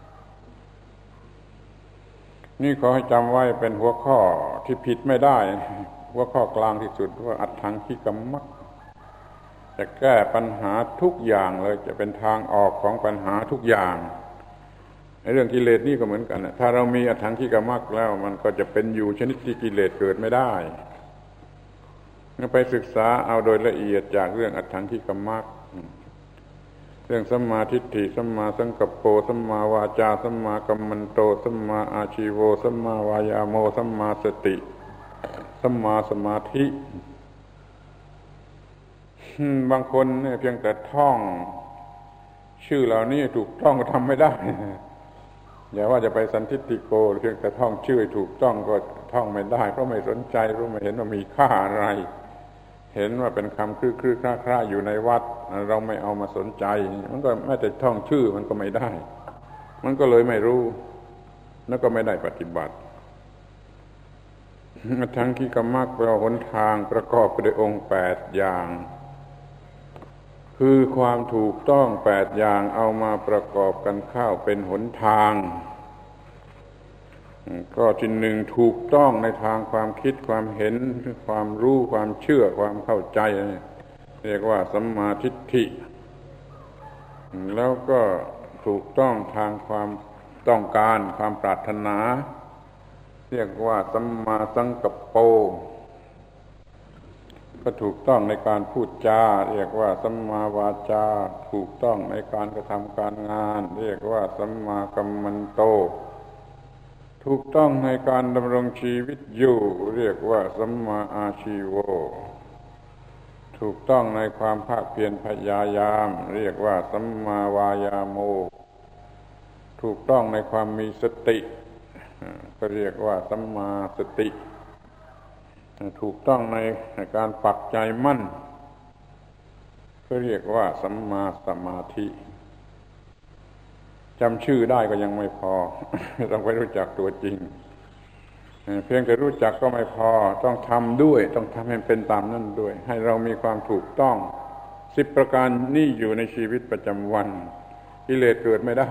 นี่ขอให้จำไว้เป็นหัวข้อที่ผิดไม่ได้หัวข้อกลางที่สุดว่าอัฏฐังคิกมัคจะแก้ปัญหาทุกอย่างเลยจะเป็นทางออกของปัญหาทุกอย่างเรื่องกิเลสนี่ก็เหมือนกันถ้าเรามีอถังคิกมรรคแล้วมันก็จะเป็นอยู่ชนิดที่กิเลสเกิดไม่ได้ไปศึกษาเอาโดยละเอียดจากเรื่องอถังคิกมรรคเรื่องสัมมาทิฏฐิสัมมาสังกัปโปสัมมาวาจาสัมมากัมมันโตสัมมาอาชีโวสัมมาวายาโมสัมมาสติสัมมาสมาธิบางคนเนี่ยเพียงแต่ท่องชื่อเหล่านี้ถูกต้องก็ทำไม่ได้อย่าว่าจะไปสันทิฏฐิโกเพียงแต่ท่องชื่อถูกต้องก็ท่องไม่ได้เพราะไม่สนใจเพราะไม่เห็นว่ามีค่าอะไรเห็นว่าเป็นคำคลือๆคร่าๆอยู่ในวัดเราไม่เอามาสนใจมันก็แม้แต่ท่องชื่อมันก็ไม่ได้มันก็เลยไม่รู้แล้วก็ไม่ได้ปฏิบัติทั้งที่กรรมแปลว่าหนทางประกอบไปด้วยองค์8อย่างคือความถูกต้อง8อย่างเอามาประกอบกันเข้าเป็นหนทางก็ที่หนึ่งถูกต้องในทางความคิดความเห็นความรู้ความเชื่อความเข้าใจเรียกว่าสัมมาทิฏฐิแล้วก็ถูกต้องทางความต้องการความปรารถนาเรียกว่าสัมมาสังกัปโปก็ถูกต้องในการพูดจาเรียกว่าสัมมาวาจาถูกต้องในการกระทำการงานเรียกว่าสัมมากัมมันโตถูกต้องในการดำรงชีวิตอยู่เรียกว่าสัมมาอาชีโวถูกต้องในความภาคเพียรพยายามเรียกว่าสัมมาวายาโมถูกต้องในความมีสติก็เรียกว่าสัมมาสติถูกต้องในการปักใจมั่นก็เรียกว่าสัมมาสมาธิจำชื่อได้ก็ยังไม่พอ ต้องไปรู้จักตัวจริงเพียงแต่รู้จักก็ไม่พอต้องทำด้วยต้องทำให้เป็นตามนั่นด้วยให้เรามีความถูกต้อง10ประการนี้อยู่ในชีวิตประจำวันกิเลสเกิดไม่ได้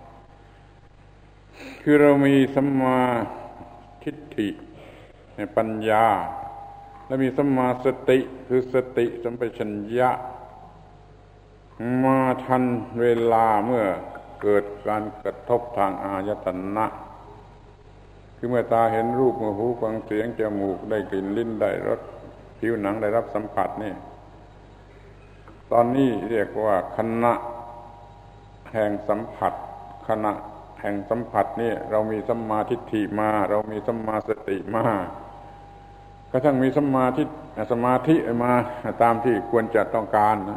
คือเรามีสัมมาทิฏฐิปัญญาและมีสัมมาสติคือสติสัมปชัญญะมาทันเวลาเมื่อเกิดการกระทบทางอายตนะคือเมื่อตาเห็นรูปเมื่อหูฟังเสียงจมูกได้กลิ่นลิ้นได้รสผิวหนังได้รับสัมผัสนี่ตอนนี้เรียกว่าขณะแห่งสัมผัสขณะแห่งสัมผัสนี่เรามีสัมมาทิฏฐิมาเรามีสัมมาสติมากระทั่งมีสมาธิมาตามที่ควรจะต้องการนะ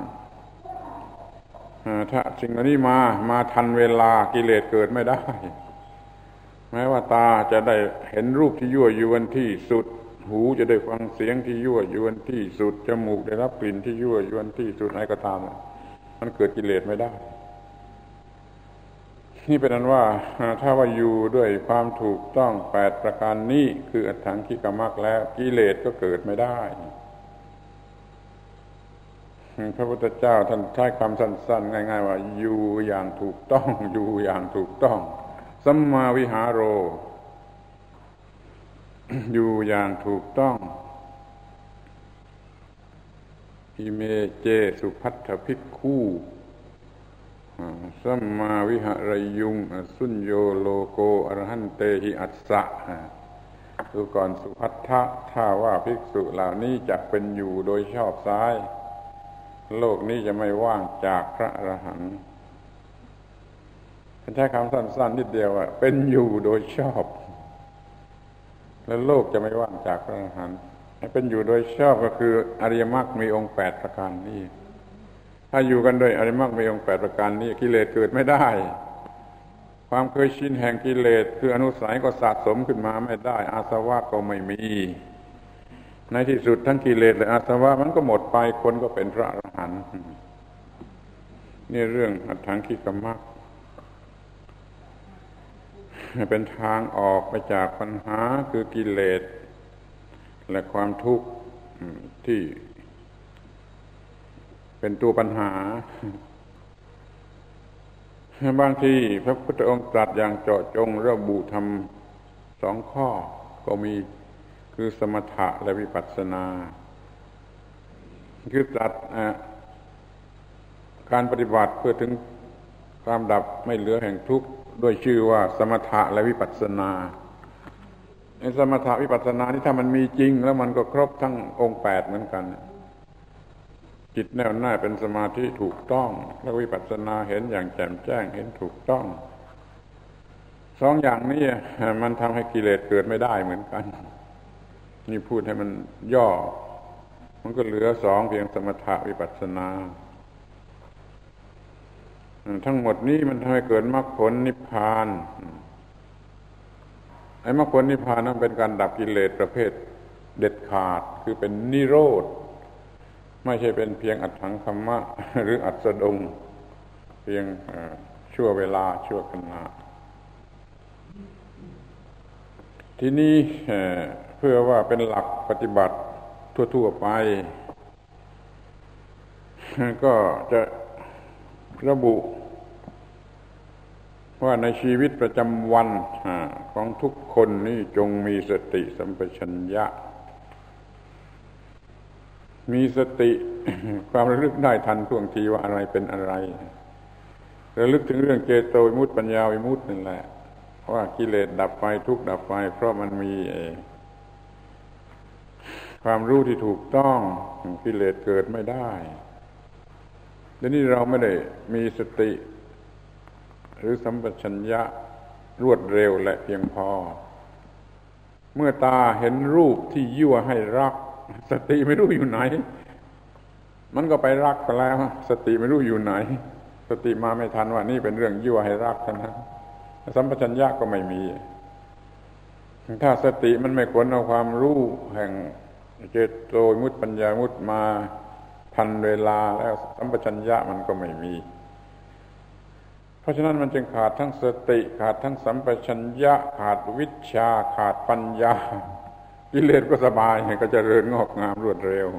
ถ้าสิ่งนี้มาทันเวลากิเลสเกิดไม่ได้แม้ว่าตาจะได้เห็นรูปที่ยั่วยวนที่สุดหูจะได้ฟังเสียงที่ยั่วยวนที่สุดจมูกได้รับกลิ่นที่ยั่วยวนที่สุดอะไรก็ตามมันเกิดกิเลสไม่ได้นี่เป็นนั้นว่าถ้าว่าอยู่ด้วยความถูกต้อง8ประการนี้คืออถังคิกมรรคแล้วกิเลสก็เกิดไม่ได้พระพุทธเจ้าท่านใช้คำสั้นๆง่ายๆว่าอยู่อย่างถูกต้องอยู่อย่างถูกต้องสัมมาวิหารโร อยู่อย่างถูกต้องอิเมเจสุภัทถภิกขุสัมมาวิหารยุงสุญโยโลโกอรหันเตหิอัสสะดูก่อนสุภัทถะถ้าว่าภิกษุเหล่านี้จะเป็นอยู่โดยชอบซ้ายโลกนี้จะไม่ว่างจากพระอรหันต์ใช้คำสั้นๆนิดเดียวว่าเป็นอยู่โดยชอบแล้วโลกจะไม่ว่างจากพระอรหันต์ให้เป็นอยู่โดยชอบก็คืออริยมรรคมีองค์8ประการนี้ถ้าอยู่กันด้วยอริยมรรคมีองค์8ประการนี้กิเลสเกิดไม่ได้ความเคยชินแห่งกิเลสคืออนุสัยก็สะสมขึ้นมาไม่ได้อาสวะก็ไม่มีในที่สุดทั้งกิเลสและอาสวะมันก็หมดไปคนก็เป็นพระอรหันต์นี่เรื่องอถังคิกมรรคเป็นทางออกไปจากปัญหาคือกิเลสและความทุกข์ที่เป็นตัวปัญหาบางทีพระพุทธองค์ตรัสอย่างเจาะจงระบุธรรม2ข้อก็มีคือสมถะและวิปัสสนาคือตรัสการปฏิบัติเพื่อถึงความดับไม่เหลือแห่งทุกข์ด้วยชื่อว่าสมถะและวิปัสสนาในสมถะวิปัสสนานี่ถ้ามันมีจริงแล้วมันก็ครบทั้งองค์8เหมือนกันจิตแน่วแน่เป็นสมาธิถูกต้องแล้ววิปัสสนาเห็นอย่างแจ่มแจ้งเห็นถูกต้องสองอย่างนี้มันทำให้กิเลสเกิดไม่ได้เหมือนกันนี่พูดให้มันย่อมันก็เหลือสองเพียงสมถะวิปัสสนาทั้งหมดนี้มันทำให้เกิดมรรคผลนิพพานไอ้มรรคผลนิพพานนั้นเป็นการดับกิเลสประเภทเด็ดขาดคือเป็นนิโรธไม่ใช่เป็นเพียงอัตถังคัมมะหรืออัสดงเพียงชั่วเวลาชั่วขณะที่นี้เพื่อว่าเป็นหลักปฏิบัติทั่วๆไปก็จะระบุว่าในชีวิตประจำวันของทุกคนนี่จงมีสติสัมปชัญญะมีสติความระลึกได้ทันท่วงทีว่าอะไรเป็นอะไรระลึกถึงเรื่องเจโตวิมุตติปัญญาวิมุตตินั่นแหละว่ากิเลสดับไปทุกข์ดับไปเพราะมันมีความรู้ที่ถูกต้องกิเลสเกิดไม่ได้เดี๋ยวนี้เราไม่ได้มีสติหรือสัมปชัญญะรวดเร็วและเพียงพอเมื่อตาเห็นรูปที่ยั่วให้รักสติไม่รู้อยู่ไหนมันก็ไปรักไปแล้วสติไม่รู้อยู่ไหนสติมาไม่ทันว่านี่เป็นเรื่องยั่วให้รักนะสัมปชัญญะก็ไม่มีถ้าสติมันไม่ขนเอาความรู้แห่งเจโตวิมุตติปัญญาวิมุตติมาทันเวลาแล้วสัมปชัญญะมันก็ไม่มีเพราะฉะนั้นมันจึงขาดทั้งสติขาดทั้งสัมปชัญญะขาดวิชชาขาดปัญญากิเลสก็สบายก็เจริญงอกงามรวดเร็ว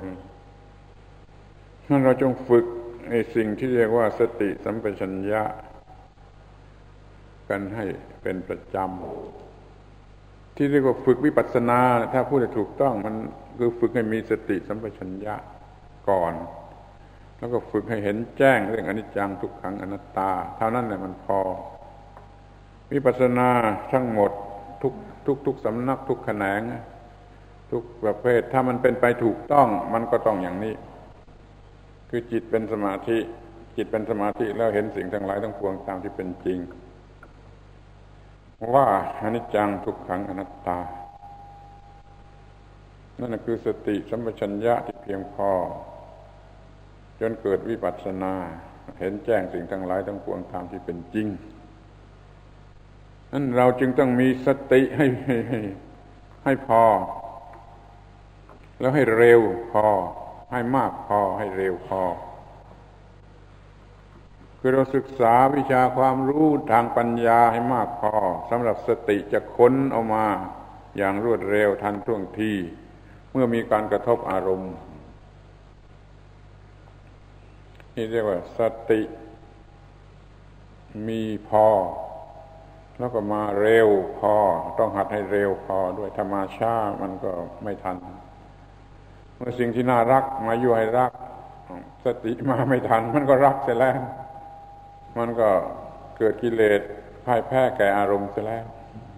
นั่นเราจงฝึกในสิ่งที่เรียกว่าสติสัมปชัญญะกันให้เป็นประจำที่เรียกว่าฝึกวิปัสสนาถ้าพูดให้ถูกต้องมันคือฝึกให้มีสติสัมปชัญญะก่อนแล้วก็ฝึกให้เห็นแจ้งเรื่องอนิจจังทุกขังอนัตตาเท่านั้นแหละมันพอวิปัสสนาทั้งหมดทุกสำนักทุกแขนงทุกประเภทถ้ามันเป็นไปถูกต้องมันก็ต้องอย่างนี้คือจิตเป็นสมาธิจิตเป็นสมาธิแล้วเห็นสิ่งทั้งหลายทั้งปวงตามที่เป็นจริงว่าอนิจจังทุกขังอนัตตานั่นคือสติสัมปชัญญะที่เพียงพอจนเกิดวิปัสสนาเห็นแจ้งสิ่งทั้งหลายทั้งปวงตามที่เป็นจริงนั้นเราจึงต้องมีสติให้พอแล้วให้เร็วพอให้มากพอให้เร็วพอคือเราศึกษาวิชาความรู้ทางปัญญาให้มากพอสำหรับสติจะค้นเอามาอย่างรวดเร็วทันท่วงทีเมื่อมีการกระทบอารมณ์นี่เรียกว่าสติมีพอแล้วก็มาเร็วพอต้องหัดให้เร็วพอด้วยธรรมชาติมันก็ไม่ทันเมื่อสิ่งที่น่ารักมายั่วให้รักสติมาไม่ทันมันก็รักเสียแล้วมันก็เกิดกิเลสพ่ายแพ้แก่อารมณ์เสียแล้ว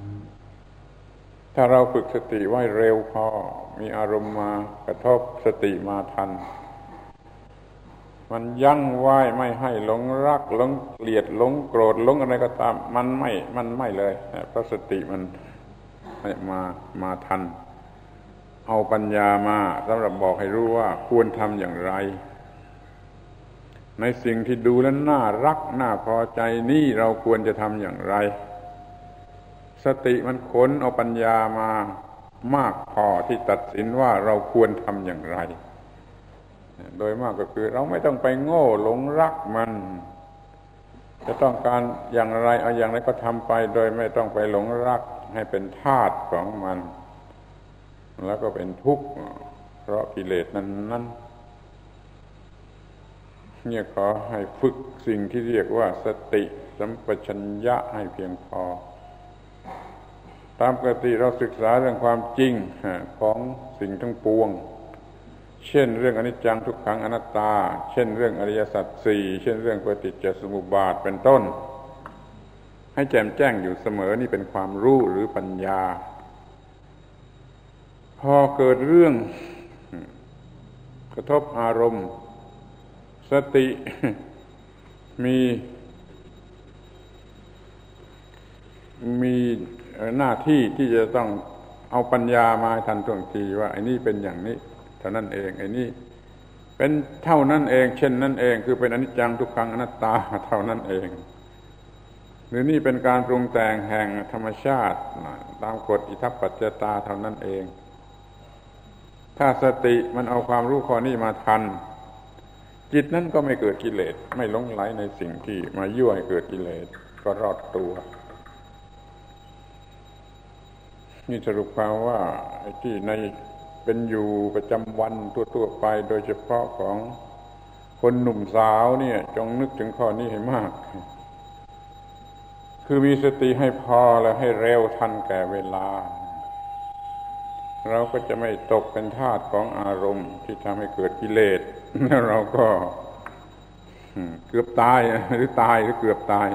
ถ้าเราฝึกสติไว้เร็วพอมีอารมณ์มากระทบสติมาทันมันยั้งไว้ไม่ให้หลงรักหลงเกลียดหลงโกรธหลงอะไรก็ตามมันไม่เลยเพราะสติมันมาทันเอาปัญญามาสำหรับบอกให้รู้ว่าควรทำอย่างไรในสิ่งที่ดูแล้วน่ารักน่าพอใจนี่เราควรจะทำอย่างไรสติมันค้นเอาปัญญามามากพอที่ตัดสินว่าเราควรทำอย่างไรโดยมากก็คือเราไม่ต้องไปโง่หลงรักมันจะต้องการอย่างไรเอาอย่างไรก็ทำไปโดยไม่ต้องไปหลงรักให้เป็นทาสของมันแล้วก็เป็นทุกข์เพราะกิเลสนั้นเนี่ยขอให้ฝึกสิ่งที่เรียกว่าสติสัมปชัญญะให้เพียงพอตามปกติเราศึกษาเรื่องความจริงของสิ่งทั้งปวงเช่นเรื่องอนิจจังทุกขังอนัตตาเช่นเรื่องอริยสัจสี่เช่นเรื่องปฏิจจสมุปบาทเป็นต้นให้แจ่มแจ้งอยู่เสมอนี่เป็นความรู้หรือปัญญาพอเกิดเรื่องกระทบอารมณ์สติมีหน้าที่ที่จะต้องเอาปัญญามาทันท่วงทีว่าไอ้นี่เป็นอย่างนี้เท่านั้นเองไอ้นี่เป็นเท่านั้นเองเช่นนั้นเองคือเป็นอนิจจังทุกขังอนัตตาเท่านั้นเองหรือนี่เป็นการปรุงแต่งแห่งธรรมชาติตามกฎอิทัปปัจจตาเท่านั้นเองถ้าสติมันเอาความรู้ข้อนี้มาทันจิตนั้นก็ไม่เกิดกิเลสไม่หลงไหลในสิ่งที่มายั่วให้เกิดกิเลสก็รอดตัวนี่สรุปความว่าไอ้ที่ในเป็นอยู่ประจำวันทั่วๆไปโดยเฉพาะของคนหนุ่มสาวเนี่ยจงนึกถึงข้อนี้ให้มากคือมีสติให้พอและให้เร็วทันแก่เวลาเราก็จะไม่ตกเป็นทาสของอารมณ์ที่ทำให้เกิดกิเลสแล้วเราก็เกือบตายหรือตายหรือเกือบตาย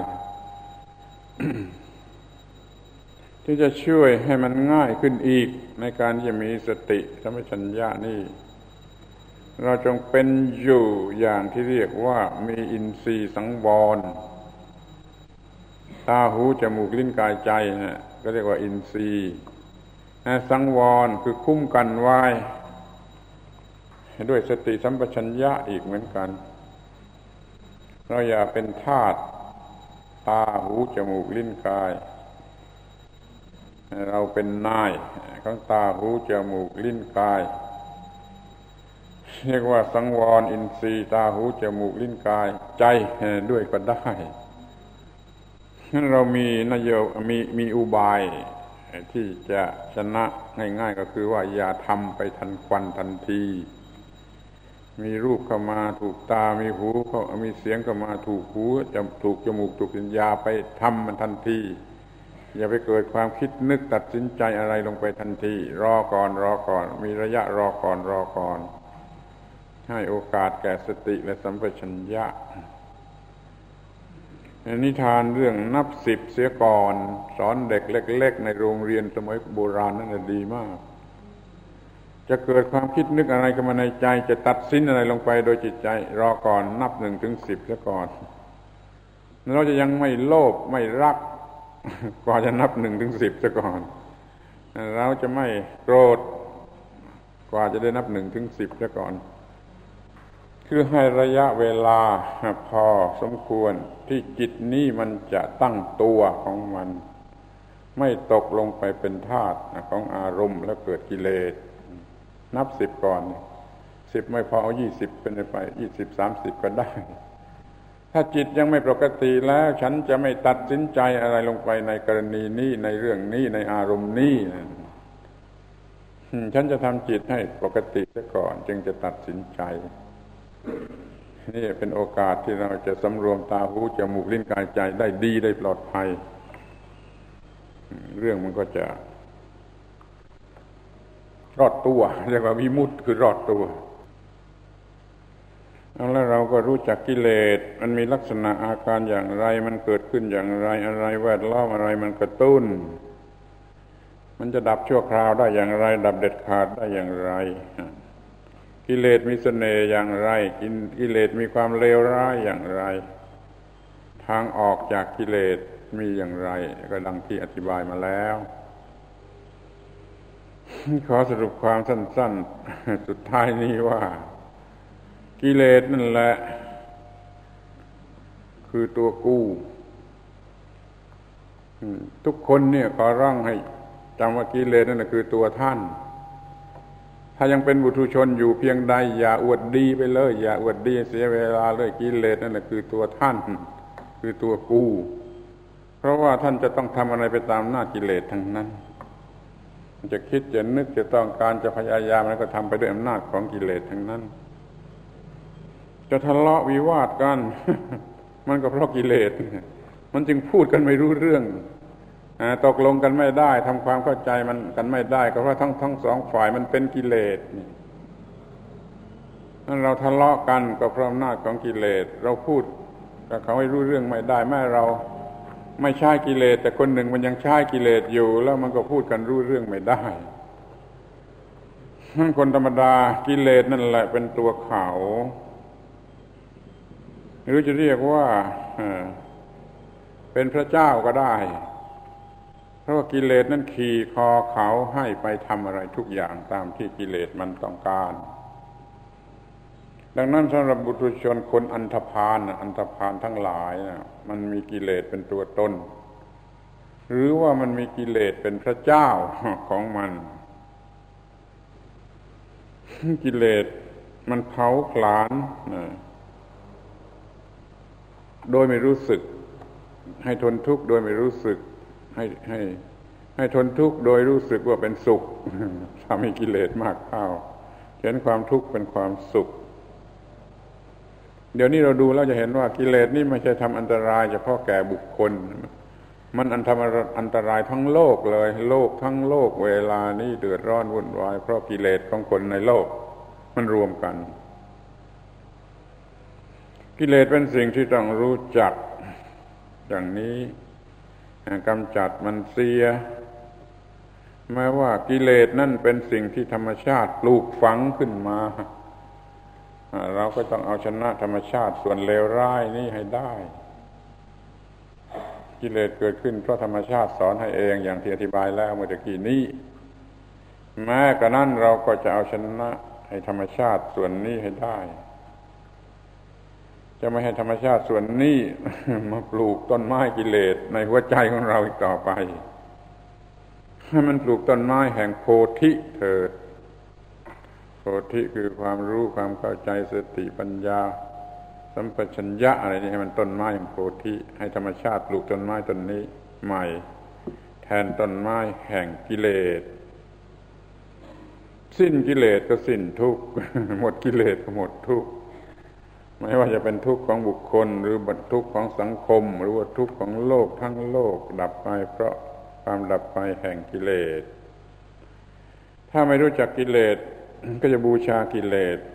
ที่จะช่วยให้มันง่ายขึ้นอีกในการที่จะมีสติสัมปชัญญะนี่เราจงเป็นอยู่อย่างที่เรียกว่ามีอินทรีย์สังวรตาหูจมูกลิ้นกายใจนะก็เรียกว่าอินทรีย์สังวรคือคุ้มกันไว้ด้วยสติสัมปชัญญะอีกเหมือนกันเราอย่าเป็นทาสตาหูจมูกลิ้นกายเราเป็นนายของตาหูจมูกลิ้นกายเรียกว่าสังวรอินทรีย์ตาหูจมูกลิ้นกายใจด้วยก็ได้งั้นเรามีอุบายที่จะชนะง่ายๆก็คือว่าอย่าทำไปทันควันทันทีมีรูปเข้ามาถูกตามีหูเข้ามีเสียงเข้ามาถูกหูถูกจมูกถูกลิ้นอย่าไปทำมันทันทีอย่าไปเกิดความคิดนึกตัดสินใจอะไรลงไปทันทีรอก่อนมีระยะรอก่อนให้โอกาสแก่สติและสัมปชัญญะนิทานเรื่องนับสิบเสียก่อนสอนเด็กเล็กๆในโรงเรียนสมัยโบราณนั่นดีมากจะเกิดความคิดนึกอะไรขึ้นมาในใจจะตัดสินอะไรลงไปโดยจิตใจรอก่อนนับ1 ถึง 10เสียก่อนเราจะยังไม่โลภไม่รักกว่าจะนับ1 ถึง 10ซะก่อนเราจะไม่โกรธกว่าจะได้นับ1 ถึง 10ซะก่อนคือให้ระยะเวลาพอสมควรที่จิตนี้มันจะตั้งตัวของมันไม่ตกลงไปเป็นทาสของอารมณ์แล้วเกิดกิเลสนับ10ก่อน10ไม่พอเอา20เป็นไป20 30ก็ได้ถ้าจิตยังไม่ปกติแล้วฉันจะไม่ตัดสินใจอะไรลงไปในกรณีนี้ในเรื่องนี้ในอารมณ์นี้ฉันจะทำจิตให้ปกติซะก่อนจึงจะตัดสินใจนี่เป็นโอกาสที่เราจะสำรวมตาหูจมูกลิ้นกายใจได้ดีได้ปลอดภัยเรื่องมันก็จะรอดตัวเรียกว่าวิมุตติคือรอดตัวแล้วเราก็รู้จักกิเลสมันมีลักษณะอาการอย่างไรมันเกิดขึ้นอย่างไรอะไรแวดล้อมอะไรมันกระตุ้นมันจะดับชั่วคราวได้อย่างไรดับเด็ดขาดได้อย่างไรกิเลสมีเสน่ห์อย่างไรกิเลสมีความเลวร้ายอย่างไรทางออกจากกิเลสมีอย่างไรก็ดังที่อธิบายมาแล้วขอสรุปความสั้นๆสุดท้ายนี้ว่ากิเลสนั่นแหละคือตัวกู้ทุกคนเนี่ยขอร้องให้จำว่ากิเลสนั่นคือตัวท่านถ้ายังเป็นบุถุชนอยู่เพียงใดอย่าอวดดีไปเลยอย่าอวดดีเสียเวลาเลยกิเลสนั่นแหละคือตัวท่านคือตัวกู้เพราะว่าท่านจะต้องทำอะไรไปตามหน้ากิเลสทั้งนั้นจะคิดจะนึกจะต้องการจะพยายามแล้วก็ทำไปด้วยอำนาจของกิเลสทั้งนั้นจะทะเลาะวิวาทกัน มันก็เพราะกิเลสมันจึงพูดกันไม่รู้เรื่องตกลงกันไม่ได้ทำความเข้าใจมันกันไม่ได้ก็เพราะทั้งสองฝ่ายมันเป็นกิเลสนั่นเราทะเลาะกันก็เพราะอำนาจของกิเลสเราพูดกับเขาให้รู้เรื่องไม่ได้แม้เราไม่ใช่กิเลสแต่คนหนึ่งมันยังใช้กิเลสอยู่แล้วมันก็พูดกันรู้เรื่องไม่ได้นั่นคนธรรมดากิเลสนั่นแหละเป็นตัวเขาหรือจะเรียกว่าเป็นพระเจ้าก็ได้เพราะว่ากิเลสนั้นขี่คอเขาให้ไปทำอะไรทุกอย่างตามที่กิเลสมันต้องการดังนั้นสำหรับบุตุชนคนอันธพาลทั้งหลายมันมีกิเลสเป็นตัวตนหรือว่ามันมีกิเลสเป็นพระเจ้าของมันกิเลสมันเผาผลาญโดยไม่รู้สึกให้ทนทุกข์โดยไม่รู้สึกให้ทนทุกข์โดยรู้สึกว่าเป็นสุขถ้ามีกิเลสมากเข้าเห็นความทุกข์เป็นความสุขเดี๋ยวนี้เราดูแล้วจะเห็นว่ากิเลสนี่ไม่ใช่ทำอันตรายเฉพาะแก่บุคคลมันทำอันตรายทั้งโลกเลยโลกทั้งโลกเวลานี้เดือดร้อนวุ่นวายเพราะกิเลสของคนในโลกมันรวมกันกิเลสเป็นสิ่งที่ต้องรู้จักอย่างนี้กำจัดมันเสียแม้ว่ากิเลสนั่นเป็นสิ่งที่ธรรมชาติปลูกฝังขึ้นมาเราก็ต้องเอาชนะธรรมชาติส่วนเลวร้ายนี่ให้ได้กิเลสเกิดขึ้นเพราะธรรมชาติสอนให้เองอย่างที่อธิบายแล้วเมื่อกี้นี้แม้กระนั้นเราก็จะเอาชนะให้ธรรมชาติส่วนนี้ให้ได้จะไม่ให้ธรรมชาติส่วนนี้มาปลูกต้นไม้กิเลสในหัวใจของเราอีกต่อไปให้มันปลูกต้นไม้แห่งโพธิเถิดโพธิคือความรู้ความเข้าใจสติปัญญาสัมปชัญญะอะไรนี่ให้มันต้นไม้แห่งโพธิให้ธรรมชาติปลูกต้นไม้ต้นนี้ใหม่แทนต้นไม้แห่งกิเลสสิ้นกิเลสก็สิ้นทุกข์หมดกิเลสก็หมดทุกข์ไม่ว่าจะเป็นทุกข์ของบุคคลหรือทุกข์ของสังคมหรือว่าทุกข์ของโลกทั้งโลกดับไปเพราะความดับไปแห่งกิเลสถ้าไม่รู้จักกิเลสก็จะบูชากิเลส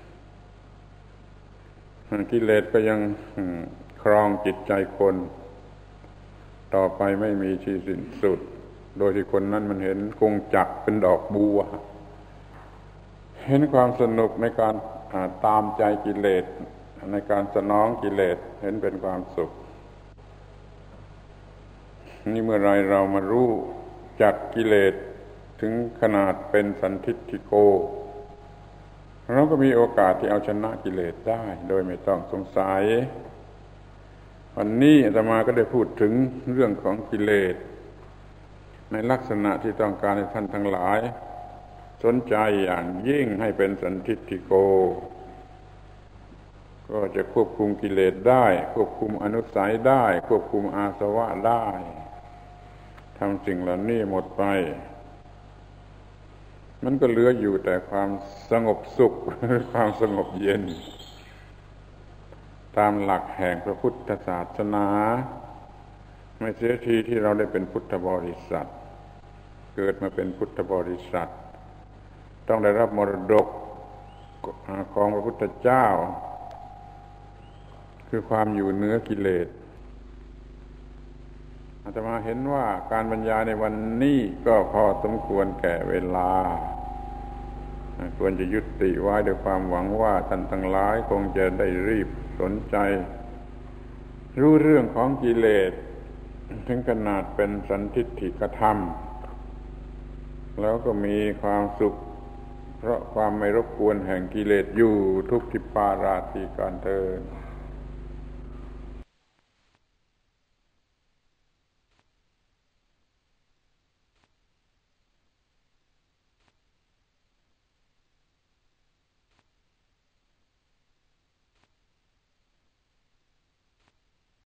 กิเลสก็ยังครองจิตใจคนต่อไปไม่มีที่สิ้นสุดโดยที่คนนั้นมันเห็นกงจักรเป็นดอกบัวเห็นความสนุกในการตามใจกิเลสในการสนองกิเลสเห็นเป็นความสุขนี่เมื่อไรเรามารู้จักกิเลสถึงขนาดเป็นสันทิฏฐิโกเราก็มีโอกาสที่เอาชนะกิเลสได้โดยไม่ต้องสงสัยวันนี้อาตมาก็ได้พูดถึงเรื่องของกิเลสในลักษณะที่ต้องการให้ท่านทั้งหลายสนใจอย่างยิ่งให้เป็นสันทิฏฐิโกก็จะควบคุมกิเลสได้ควบคุมอนุสัยได้ควบคุมอาสวะได้ทำสิ่งเหล่านี้หมดไปมันก็เหลืออยู่แต่ความสงบสุขความสงบเย็นตามหลักแห่งพระพุทธศาสนาไม่เสียทีที่เราได้เป็นพุทธบริษัทเกิดมาเป็นพุทธบริษัทต้องได้รับมรดกของพระพุทธเจ้าคือความอยู่เหนือกิเลสอาตมาเห็นว่าการบรรยายในวันนี้ก็พอสมควรแก่เวลาควรจะยุติไว้ด้วยความหวังว่าท่านทั้งหลายคงจะได้รีบสนใจรู้เรื่องของกิเลสถึงขนาดเป็นสันทิฏฐิกธรรมแล้วก็มีความสุขเพราะความไม่รบกวนแห่งกิเลสอยู่ทุกทิพาราตรีการเทิน